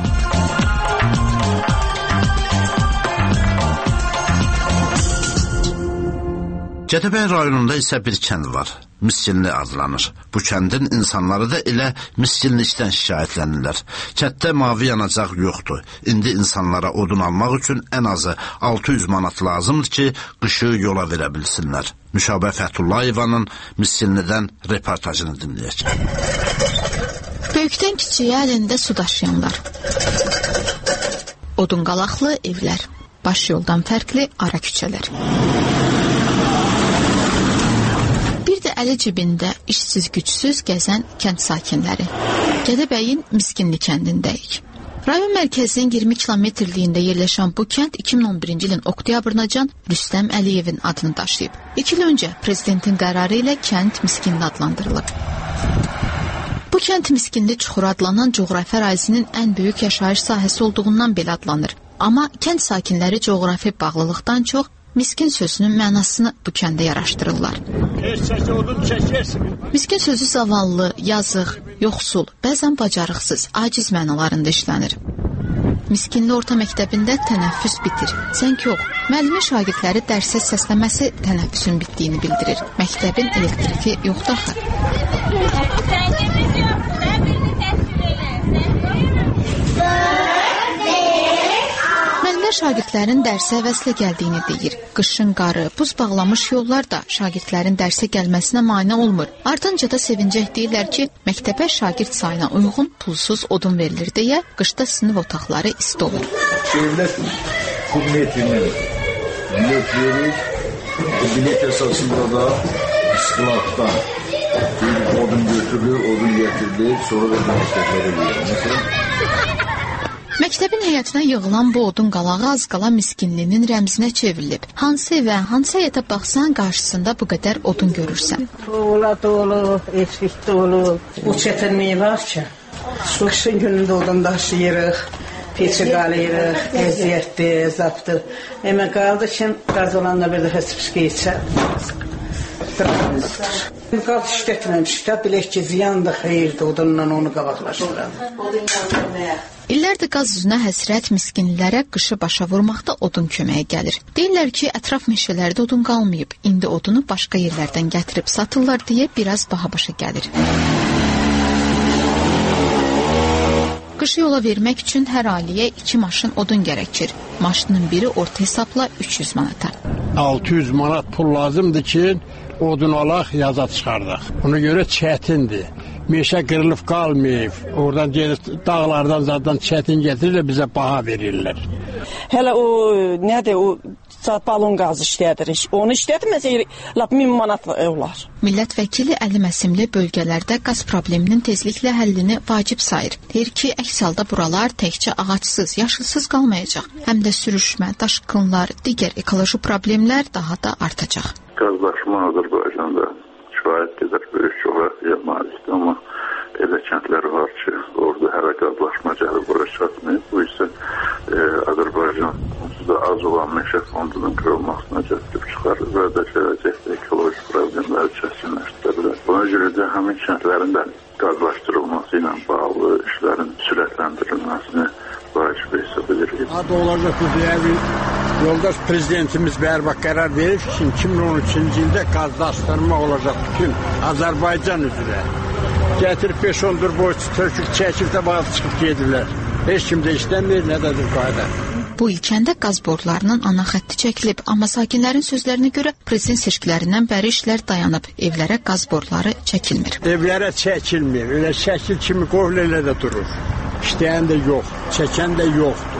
Gədəbəy rayonunda isə bir kənd var, Miskinli adlanır. Bu kəndin insanları da elə miskinlikdən şikayətlənirlər. Kənddə mavi yanacaq yoxdur. İndi insanlara odun almaq üçün ən azı 600 manat lazımdır ki, qışı yola verə bilsinlər. Müşabə Fəthullayevanın Miskinlidən reportajını dinləyək. Böyükdən kiçiyə əlində su daşıyanlar. Odun qalaqlı evlər. Baş yoldan fərqli ara küçələr. Əli cibində işsiz gücsüz gəzən kənd sakinləri. Gədəbəyin Miskinli kəndindəyik. Rayon mərkəzinin 20 kilometrliyində yerləşən bu kənd 2011-ci ilin oktyabrınacan Rüstəm Əliyevin adını daşıyıb. 2 il öncə prezidentin qərarı ilə kənd Miskinli adlandırılıb. Bu kənd Miskinli çuxuru adlanan coğrafi ərazinin ən böyük yaşayış sahəsi olduğundan belə adlanır. Amma kənd sakinləri coğrafi bağlılıqdan çox miskin sözünün mənasını bu kəndə yaraşdırırlar. Miskin sözü zavallı, yazıq, yoxsul, bəzən bacarıqsız, aciz mənalarında işlənir. Miskinli orta məktəbində tənəffüs bitir. Zəng yox. Müəllimin şagirdləri dərsə səsləməsi tənəffüsün bitdiyini bildirir. Məktəbin elektriki yoxdur axı. Şagirdlərin dərsə vəslə gəldiyini deyir. Qışın qarı, buz bağlamış yollar da şagirdlərin dərsə gəlməsinə mane olmur. Ardınca da sevincək deyirlər ki, məktəbə şagird sayına uyğun pulsuz odun verilir deyə qışda sinif otaqları isti olur. Devlet bu bilet verir. Bilet esasında da istilattan odun götürülür, odun getirilir, sonra da məktəblərə verilir. Məktəbin həyətinə yığılan bu odun qalağı az qala Miskinlinin rəmzinə çevrilib. Hansı evə, hansı həyətə baxsan qarşısında bu qədər odun görürsən. Tuğla dolu, eşik dolu. Bu çətinliyi var ki, qışın günündə odun daşıyırıq, peçi qalıyırıq, əziyyətdir, əzabdır. Əmə qaldı ki, qaz olanda bir dəfə spişki içər. Qaz işlətməmişik də, bilək ki, ziyan da xeyirdir, odunla onu qabaqlaşdıralım. İllərdir qaz üzünə həsrət miskinlilərə qışı başa vurmaqda odun köməyə gəlir. Deyirlər ki, ətraf meşələrdə odun qalmayıb. İndi odunu başqa yerlərdən gətirib satırlar deyə biraz baha başa gəlir. Qışı yola vermək üçün hər ailəyə 2 maşın odun gərəkir. Maşının biri orta hesabla 300 manata. 600 manat pul lazımdır ki, odun alaq, yaza çıxardaq. Ona görə çətindir. Meşə qırılıb qalmayıb. Oradan gedib dağlardan zaten çətin gətirirlər, bizə baha verirlər. Hələ o, nədir o saat balon qazı işlədirik. Onu işlətməsək, 1000 manat olar. Millət vəkili Əli Məsimli bölgələrdə qaz probleminin tezliklə həllini vacib sayır. Deyir ki, əks halda buralar təkcə ağacsız, yaşılsız qalmayacaq. Həm də sürüşmə, daşqınlar, digər ekoloji problemlər daha da artacaq. Qazlaşma Azərbaycanda kifayət qədər böyük coğrafiyaya malikdir, amma elə kəndlər var ki, orada hələ qazlaşma gəlib bura çatmayıb. Bu isə Azərbaycan da az olan meşə fondunun qırılmasına gətirib çıxarır və də gələcəkdə ekoloji problemləri çətinləşdirə bilər. Buna görə də həmin kəndlərin də qazlaşdırılması ilə bağlı işlərin sürətləndirilməsini vacib hesab edirik. Adı olacaq bu deyəvi yoldaş prezidentimiz bərbaq qərar verib ki, 2013-cü ildə qazlaşdırma olacaq bütün Azərbaycan üzrə. Gətirib 5-10 boyutu töküb, çəkib də bağlı çıxıb gedirlər. Heç kim də istəmir, nə dədir qayda. Bu ilkəndə qaz borularının ana xətti çəkilib, amma sakinlərin sözlərinə görə prezident seçkilərindən bəri işlər dayanıb, evlərə qaz boruları çəkilmir. Evlərə çəkilmir, elə şəkil kimi qoyul elə də durur. İşləyən də yox, çəkən də yoxdur.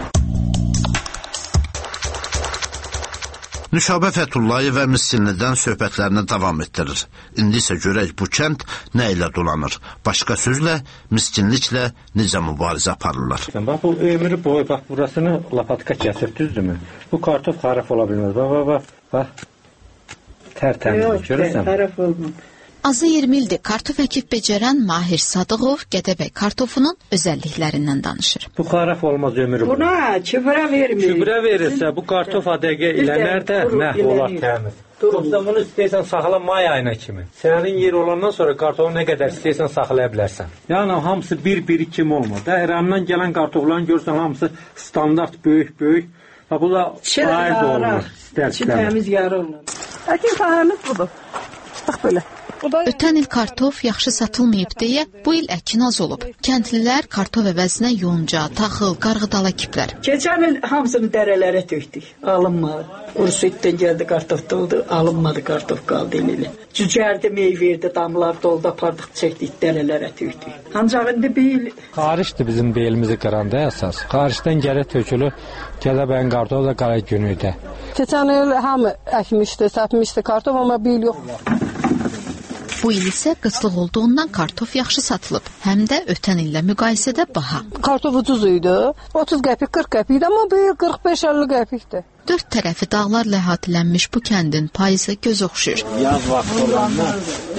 Nüşabə Fəthullayev və Miskinlidən söhbətlərini davam etdirir. İndi isə görək bu kənd nə ilə dolanır. Başqa sözlə, miskinliklə necə mübarizə aparırlar. Bax, bu ömrü boyu, bax, burasını lapatka kəsir, düzdürmü? Bu kartof xaraf ola bilməz. Bax, tərtəmiz, görürsən? Yox, xaraf olmaz. Azı 20 ildir kartof əkib becərən Mahir Sadıqov Gədəbəy kartofunun özəlliklərindən danışır. Bu xaraf olmaz ömrü boyu. Buna kübrə vermir. Kübrə verirsə, bu kartof adəqə ilənər də məhv olar təmiz. Yoxsa bunu istəyirsən saxla may ayına kimi. Sənin yer olandan sonra kartofu nə qədər istəyirsən saxlaya bilərsən. Yəni, hamısı bir-biri kimi olmaz. İrandan gələn kartofların görürsən, hamısı standart böyük-böyük. Bu da ayrı da olmaz. İçi təmiz yarı olmaz. Əkin sahəmiz budur. Bax belə. Ötən il kartof yaxşı satılmayıb deyə bu il əkin az olub. Kəndlilər kartof əvəzinə yonca, taxıl, qarğıdala əkiblər. Keçən il hamısını dərələrə tökdük, alınmadı. Ursuitdən gəldi, kartof doldu, alınmadı, kartof qaldı elə. Cücərdi, meyverdi, damlar doldu, apardıq, çəkdik, dərələrə tökdük. Ancaq indi bir il... Qarışdı bizim belimizi qıranda əsas. Qarışdan gələ tökülü, Gədəbəyin kartof da qara günüydü. Keçən il hamı əkmişdi, satmışdı kartof, amma bir il yox. Bu il isə qıtlıq olduğundan kartof yaxşı satılıb, həm də ötən illə müqayisədə baha. Kartof ucuz idi, 30 qəpik, 40 qəpik idi, amma bu il 45-50 qəpikdir. Dörd tərəfi dağlarla əhatələnmiş bu kəndin payızı göz oxşur. Yaz vaxtı olanlar.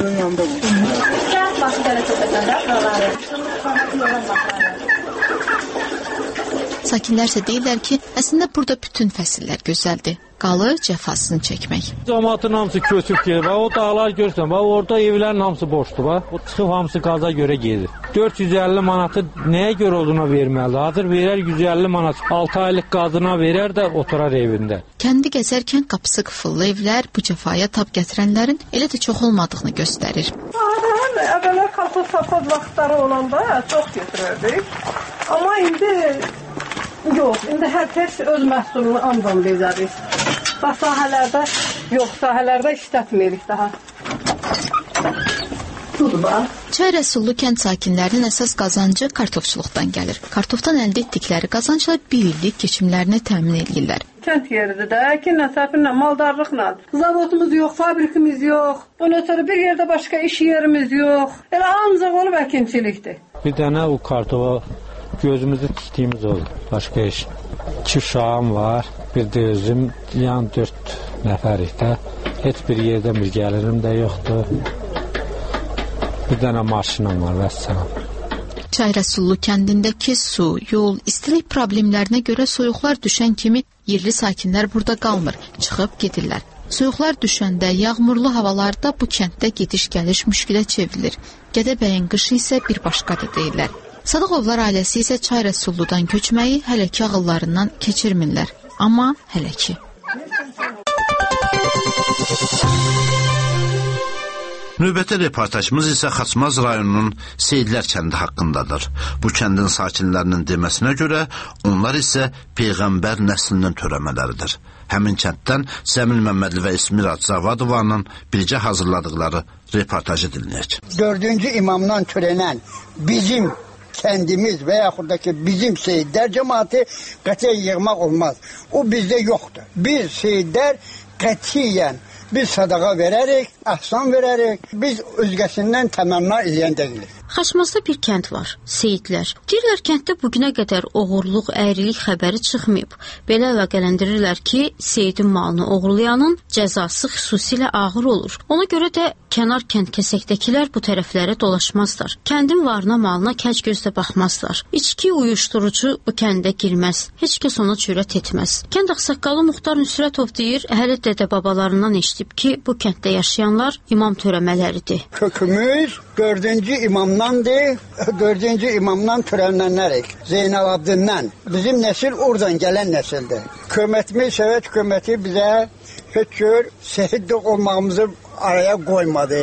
Sakinlər isə deyirlər ki, əslində burada bütün fəsillər gözəldir. Qalır cəfasını çəkmək. Cəmaatın hamısı köçüb gedir. O dağlar görürsən, orada evlərin hamısı boşdur. O çıxıb hamısı qaza görə gedir. 450 manatı nəyə görə olduğuna verməlidir? Hazır verər 150 manat. 6 aylıq qazına verər də oturar evində. Kəndi gəzərkən qapısı qıfıllı evlər bu cəfaya tab gətirənlərin elə də çox olmadığını göstərir. Əvvəllər kartof sapaz vaxtları olanda çox götürürdük. Amma indi yox, indi hər kəs öz məhsulunu andan verərik. Bax, sahələrdə yox, sahələrdə işlətmirik daha. Çay Rəsullu kənd sakinlərinin əsas qazancı kartofçuluqdan gəlir. Kartofdan əldə etdikləri qazancla bir illik keçimlərini təmin edirlər. Kənd yeridir də, əkinlə, səpinlə, maldarlıqla. Zavodumuz yox, fabrikimiz yox. Bundan sonra bir yerdə başqa iş yerimiz yox. Elə ancaq olub əkinçilikdir. Bir dənə o kartofa gözümüzü tikdiyimiz olur, başqa iş. 2 uşağım var, bir də özüm, yan 4 nəfərik də. Heç bir yerdə bir gəlirim də yoxdur. Bir dənə maşınım var, vəssalam. Çay Rəsullu kəndindəki su, yol, istilik problemlərinə görə soyuqlar düşən kimi yerli sakinlər burada qalmır, çıxıb gedirlər. Soyuqlar düşəndə, yağmurlu havalarda bu kənddə gediş-gəliş müşkilə çevrilir. Gədəbəyin qışı isə bir başqadır deyirlər. Sadıqovlar ailəsi isə Çay Rəsulludan köçməyi hələ ki ağıllarından keçirmirlər. Amma hələ ki. Növbəti reportajımız isə Xaçmaz rayonunun Seydlər kəndi haqqındadır. Bu kəndin sakinlərinin deməsinə görə onlar isə Peyğəmbər nəslindən törəmələridir. Həmin kənddən Zəmil Məmmədli və İsmir Cavadovanın birgə hazırladıqları reportajı dinləyək. 4-cü imamdan törənən bizim kəndimiz və yaxud da ki, bizim Seyidlər cəmaatı qətiyyən yığmaq olmaz. O bizdə yoxdur. Biz Seyidlər qətiyyən biz sadaqa verərik, əhsan verərik, biz özgəsindən təmənna eləyən deyilik. Xaçmazda bir kənd var, Seyidlər. Deyirlər kənddə bugünə qədər oğurluq, əyrilik xəbəri çıxmayıb. Belə əlaqələndirirlər ki, Seyidin malını oğurlayanın cəzası xüsusilə ağır olur. Ona görə də kənar kənd kəsəkdəkilər bu tərəflərə dolaşmazlar. Kəndin varına malına kəc gözlə baxmazlar. İçki, uyuşdurucu bu kəndə girməz. Heç kəs ona cürət etməz. Kənd ağsaqqalı Muxtar Nüsrətov deyir, hələ dədə babalarından eşitib ki, bu kənddə yaşayanlar imam törəmələridir. Kökümüz 4-cü imamdandır, 4-cü imamdan törəmlənərik. Zeynalabdindən. Bizim nəsil oradan gələn nəsildir. Hökumətimiz, Sovet hökuməti bizə şükür Seyid olmağımızı araya qoymadı.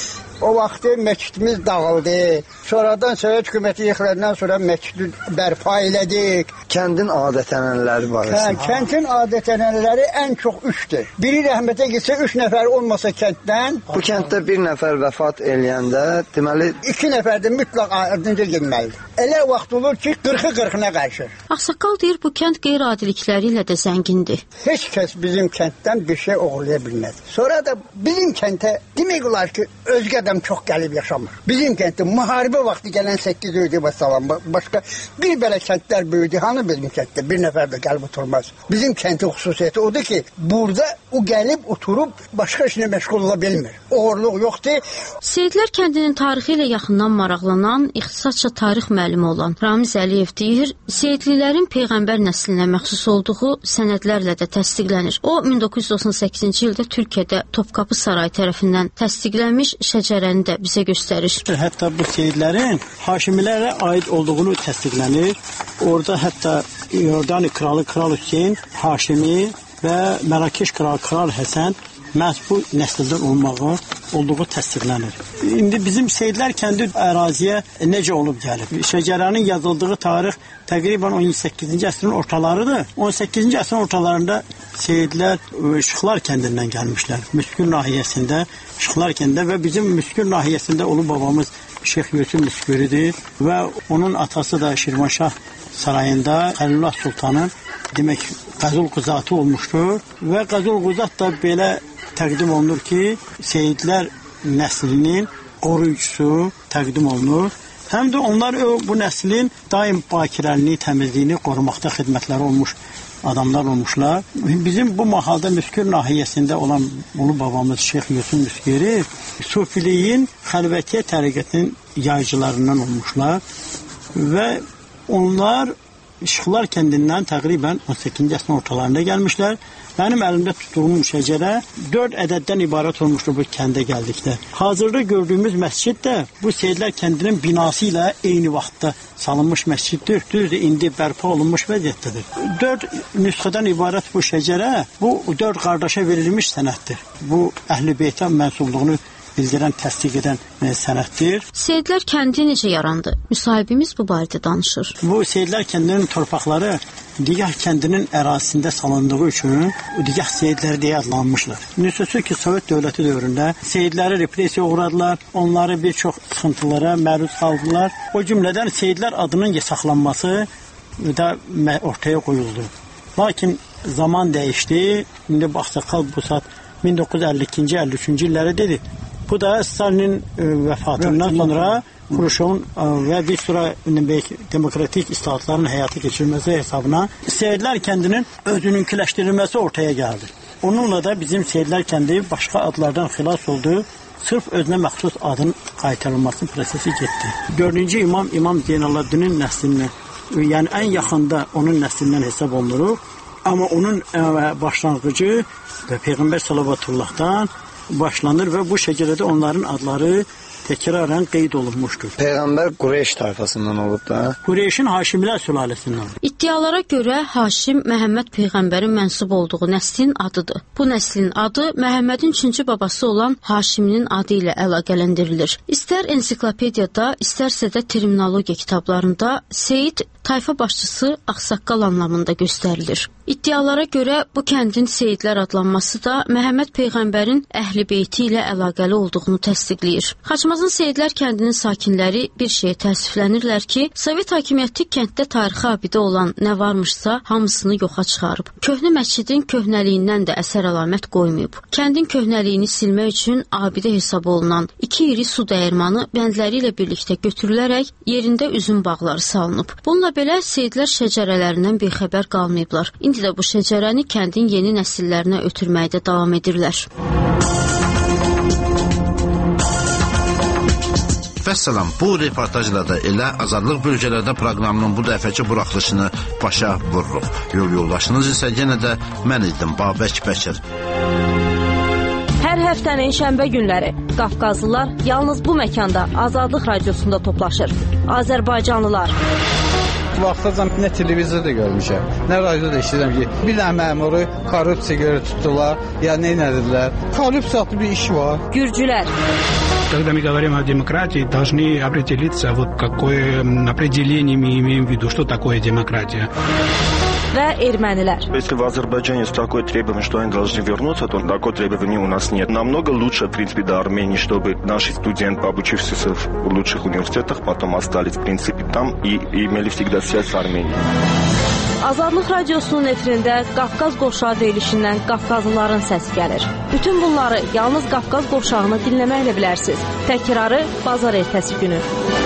O vaxtı məscidimiz dağıldı. Sonradan Sovet hökuməti yıxılandan sonra məscidi bərpa elədik. Kəndin adət-ənənələri barəsində. Kəndin adət-ənənələri ən çox 3-dür. Biri rəhmətə getsə 3 nəfər olmasa kənddən. Bu kənddə bir nəfər vəfat eləyəndə deməli 2 nəfər də mütləq ardınca getməlidir. Elə vaxt olur ki, 40-40-ına qarışır. Ağsaqqal deyir, bu kənd qeyri-adilikləri ilə də zəngindir. Heç kəs bizim kənddən bir şey oğurlaya bilməz. Sonra da bizim kəndə demək olar ki, özgədən çox gəlib yaşamır. Bizim kənddə müharibə vaxtı gələn 8 öydü və salam. Başqa bir belə kəndlər böyüdü. Hanı bizim kənddə bir nəfər də gəlib oturmaz. Bizim kəndin xüsusiyyəti odur ki, burada o gəlib oturub başqa işlə məşğul ola bilmir. Oğurluq yoxdur. Seyidlər kəndinin tarixi ilə yaxından maraqlanan, ixtisasca tarix müəllimi olan Ramiz Əliyev deyir, Seyidlilərin Peyğəmbər nəslinə məxsus olduğu sənədlərlə də təsdiqlənir. O, 1998-ci ildə Türkiyədə Topkapı Sarayı tərəfindən təsdiqlənmiş şəcərəni də bizə göstərir. Hətta bu Seyidlərin Haşimilərə aid olduğunu təsdiqlənir. Orada hətta Yordani kralı Kral Hüseyin, Haşimi və Mərakeş kralı Kral Həsən məhz bu nəsildən olduğu təsdiqlənir. İndi bizim Seyidlər kəndi əraziyə necə olub gəlib? Şəcərənin yazıldığı tarix təqribən 18-ci əsrin ortalarıdır. 18-ci əsrin ortalarında Seyidlər Şıxlar kəndindən gəlmişlər. Müskür nahiyəsində, Şıxlar kəndində və bizim Müskür nahiyəsində ulu babamız Şeyx Yusuf Müsküridir və onun atası da Şirvanşah sarayında Xəlilullah Sultanın demək Qəzul Quzatı olmuşdur və Qəzul Quzat da belə təqdim olunur ki, Seyidlər nəslinin qoruyucusu təqdim olunur. Həm də onlar bu nəslin daim bakirəliyini, təmizliyini qorumaqda xidmətləri olmuş adamlar olmuşlar. Bizim bu mahalda Müskür nahiyəsində olan ulu babamız Şeyx Yusuf Müsküri Sufiliyin xəlvətiyyə təriqətinin yaycılarından olmuşlar və onlar Şıxlar kəndindən təqribən 18-ci əsrin ortalarında gəlmişlər. Mənim əlimdə tutduğum şəcərə 4 ədəddən ibarət olmuşdur bu kəndə gəldikdə. Hazırda gördüyümüz məscid də bu Seyidlər kəndinin binası ilə eyni vaxtda salınmış məsciddir. Düzdür, indi bərpa olunmuş vəziyyətdədir. 4 nüsxədən ibarət bu şəcərə, bu 4 qardaşa verilmiş sənəddir. Bu Əhl-i Beytə mənsubluğunu bildirən, təsdiq edən sənəddir. Seyidlər kəndi necə yarandı? Müsahibimiz bu barədə danışır. Bu Seyidlər kəndinin torpaqları Digah kəndinin ərazisində salındığı üçün Digah Seyidləri deyə adlanmışlar. Nüsusu ki, Sovet dövləti dövründə Seyidləri repressiya uğradılar, onları bir çox sıxıntılara məruz qaldılar. O cümlədən Seyidlər adının saxlanması da ortaya qoyuldu. Lakin zaman dəyişdi. İndi Ağsaqqal bu saat 1952-ci, 53-cü illəri dedi. Bu da Stalinin vəfatından sonra Xruşovun və bir sıra demokratik islahatların həyata keçirilməsi hesabına Seyidlər kəndinin özününkiləşdirilməsi ortaya gəldi. Onunla da bizim Seyidlər kəndi başqa adlardan xilas oldu. Sırf özünə məxsus adın qaytarılması prosesi getdi. 4-cü İmam Zeynalabdinin nəslindən, yəni ən yaxında onun nəslindən hesab olunur. Amma onun başlanğıcı Peyğəmbər Salavatullah'dan başlanır və bu şəcərədə onların adları təkrarən qeyd olunmuşdur. Peyğəmbər Qureyş tayfasından olub da. Qureyşin Haşimilər sülaləsindən. İddialara görə Haşim Məhəmməd Peyğəmbərin mənsub olduğu nəslin adıdır. Bu nəslin adı Məhəmmədin 3-cü babası olan Haşiminin adı ilə əlaqələndirilir. İstər ensiklopediyada, istərsə də terminologiya kitablarında Seyid tayfa başçısı ağsaqqal anlamında göstərilir. İddialara görə bu kəndin Seyidlər adlanması da Məhəmməd Peyğəmbərin Əhl-i Beyti ilə əlaqəli olduğunu təsdiqləyir. Xaçmazın Seyidlər kəndinin sakinləri bir şeyə təəssüflənirlər ki, Sovet hakimiyyəti kənddə tarixi abidə olan nə varmışsa hamısını yoxa çıxarıb. Köhnə məscidin köhnəliyindən də əsər əlamət qoymayıb. Kəndin köhnəliyini silmək üçün abidə hesab olunan 2 iri su dəyirmanı bəndləri ilə birlikdə götürülərək yerində üzüm bağları salınıb. Bununla belə Seyidlər şəcərələrindən bixəbər qalmayıblar. İndi də bu şəcərəni kəndin yeni nəsillərinə ötürməkdə davam edirlər. Vəssalam, bu reportajla da elə Azadlıq bölgələrdə proqramının bu dəfəki buraxılışını başa vururuq. Yoldaşınız isə yenə də mən idim, Babək Bəkir. Hər həftənin şənbə günləri Qafqazlılar yalnız bu məkanda Azadlıq radiosunda toplaşır. Azərbaycanlılar. Vaxtacan nə televizorda görmüşəm, nə radioda eşidirəm ki, bir dənə məmuru korrupsiya görə tutdular, ya nə edirlər. Korrupsiyalı bir iş var. Gürcülər. Когда мы говорим о демократии, должны определиться, вот какое определение мы имеем в виду, что такое демократия. Və ermənilər. Если в Азербайджане есть такое требование, что они должны вернуться, то такое требование у нас нет. Намного лучше, в принципе, до Армении, чтобы наши студенты, обучившиеся в лучших университетах, потом остались, в принципе, там и имели всегда связь с Арменией. Azadlıq radiosunun efirində Qafqaz qovşağı deyilişindən Qafqazlıların səsi gəlir. Bütün bunları yalnız Qafqaz qovşağını dinləməklə bilərsiniz. Təkrarı bazar ertəsi günü.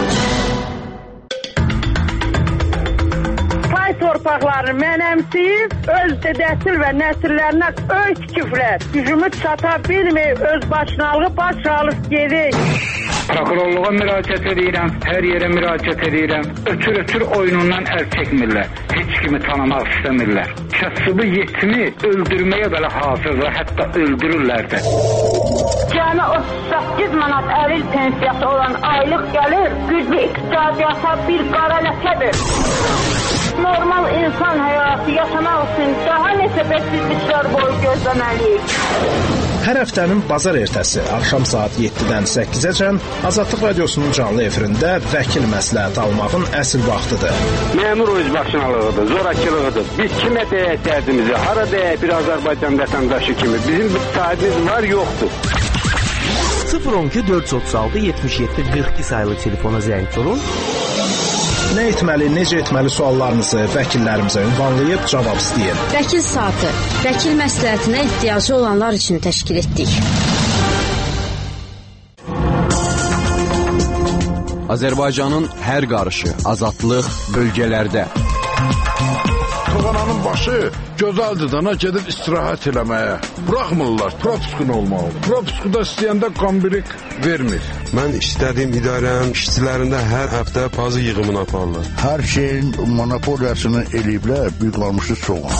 Torpaqlarını mənəmsiyib, öz dədəsil və nəsillərinə öz küfrlər, gücümü çata bilməyib, öz başınalığı baş alıb gedir. Prokurorluğa müraciət edirəm, hər yerə müraciət edirəm. Ötür oyunundan əl çəkmirlər. Heç kimi tanımaq istəmirlər. Kasıbı yetimi öldürməyə belə hazırdır, hətta öldürürlər də. Cəmi 38 manat əril pensiyası olan aylıq gəlir, güclü iqtisadiyyata bir qara ləkədir. Normal insan həyatı yaşamaq üçün daha neçə bəsizliklər boyu gözləməliyik. Hər həftənin bazar ertəsi axşam saat 7-dən 8-əcən Azadlıq radiosunun canlı efirində vəkil məsləhət almağın əsl vaxtıdır. Məmur özbaşınalığıdır, zorakılığıdır. Biz kimə deyək dərdimizi, hara deyək bir Azərbaycan vətəndaşı kimi. Bizim bir sahibimiz var, yoxdur. 012 436 77 42 sayılı telefona zəng vurun. Nə etməli, necə etməli suallarınızı vəkillərimizə ünvanlayıb cavab istəyin. Vəkil saatı, vəkil məsləhətinə ehtiyacı olanlar üçün təşkil etdik. Azərbaycanın hər qarışı, azadlıq bölgələrdə. Toğananın başı gözəldir dana gedib istirahət eləməyə. Buraxmırlar, propiskun olmalıdır. Propiskuda istəyəndə qambirik vermir. Mən istədiyim idarənin işçilərində hər həftə pazı yığımını aparırlar. Hər şeyin monopoliyasını eləyiblər, büyük qalmışı çoğun.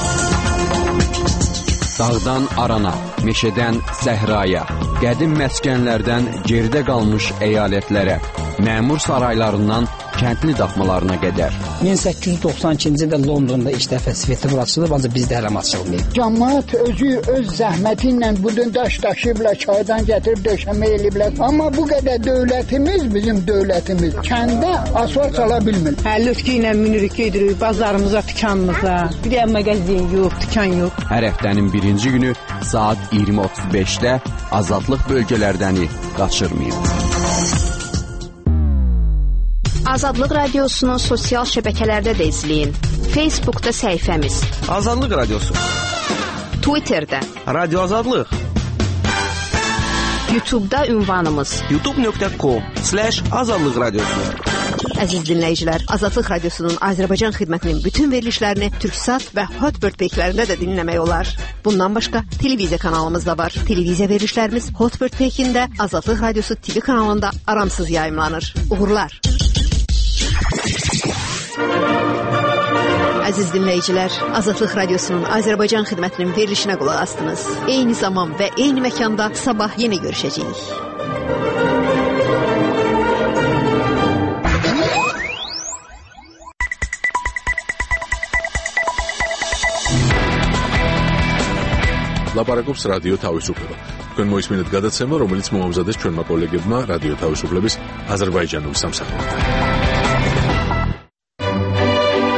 Dağdan arana, meşədən səhraya, qədim məskənlərdən geridə qalmış əyalətlərə, məmur saraylarından kəndli daxmalarına qədər. 1892-ci ildə Londonda ilk dəfə svetofor açılıb, ancaq bizdə hələ açılmayıb. Cəmaət özü öz zəhməti ilə budun daş daşıyıblar, çaydan gətirib döşəmə eləyiblər. Amma bu qədər dövlətimiz, bizim dövlətimiz kəndə asfalt çala bilmir. Lütki ilə minirik, gedirik bazarımıza, dükanımıza. Bir də mağazin yox, dükan yox. Hər həftənin birinci günü saat 20:35-də Azadlıq bölgələrdəni qaçırmayın. Azadlıq radiosunu sosial şəbəkələrdə də izləyin. Facebookda səhifəmiz Azadlıq radiosu, Twitterdə Radio Azadlıq, YouTube'da ünvanımız youtube.com/azadlıq radiosu. Əziz dinləyicilər, Azadlıq radiosunun Azərbaycan xidmətinin bütün verilişlərini Türksat və Hotbird peyklərində də dinləmək olar. Bundan başqa televiziya kanalımız da var. Televiziya verilişlərimiz Hotbird peykində Azadlıq radiosu TV kanalında aramsız yayımlanır. Uğurlar. Əziz dinləyicilər, Azadlıq radiosunun Azərbaycan xidmətinin verilişinə qulaq astınız. Eyni zaman və eyni məkanda sabah yenə görüşəcəyik. ლაპარაკობს რადიო თავისუფლება. თქვენ მოისმინეთ გადაცემა, რომელიც მოამზადეს ჩვენმა კოლეგებმა რადიო თავისუფლების აზერბაიჯანული სამსახურიდან.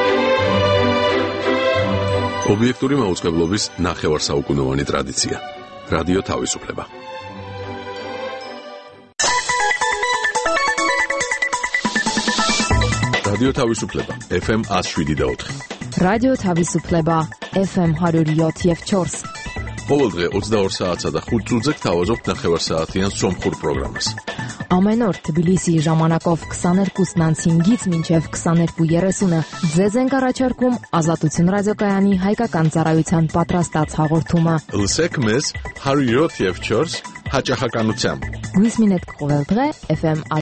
ობიექტური მაუწყებლობის ნახევარსაუკუნოვანი ტრადიცია. რადიო თავისუფლება. რადიო თავისუფლება FM 107.4. რადიო თავისუფლება FM 107.4. ყოველდღე 22 საათსა და 5 წუთზე გთავაზობთ ნახევარსაათიან სომხურ პროგრამას. Ամեն օր Թբիլիսիի ժամանակով 22:05-ից մինչև 22:30-ը ձեզ ենք առաջարկում Ազատություն ռադիոկայանի հայկական ծառայության պատրաստած հաղորդումը։ Լսեք մեզ 107.4 հաճախականությամբ։ Գույս մինետ կողել დღე FM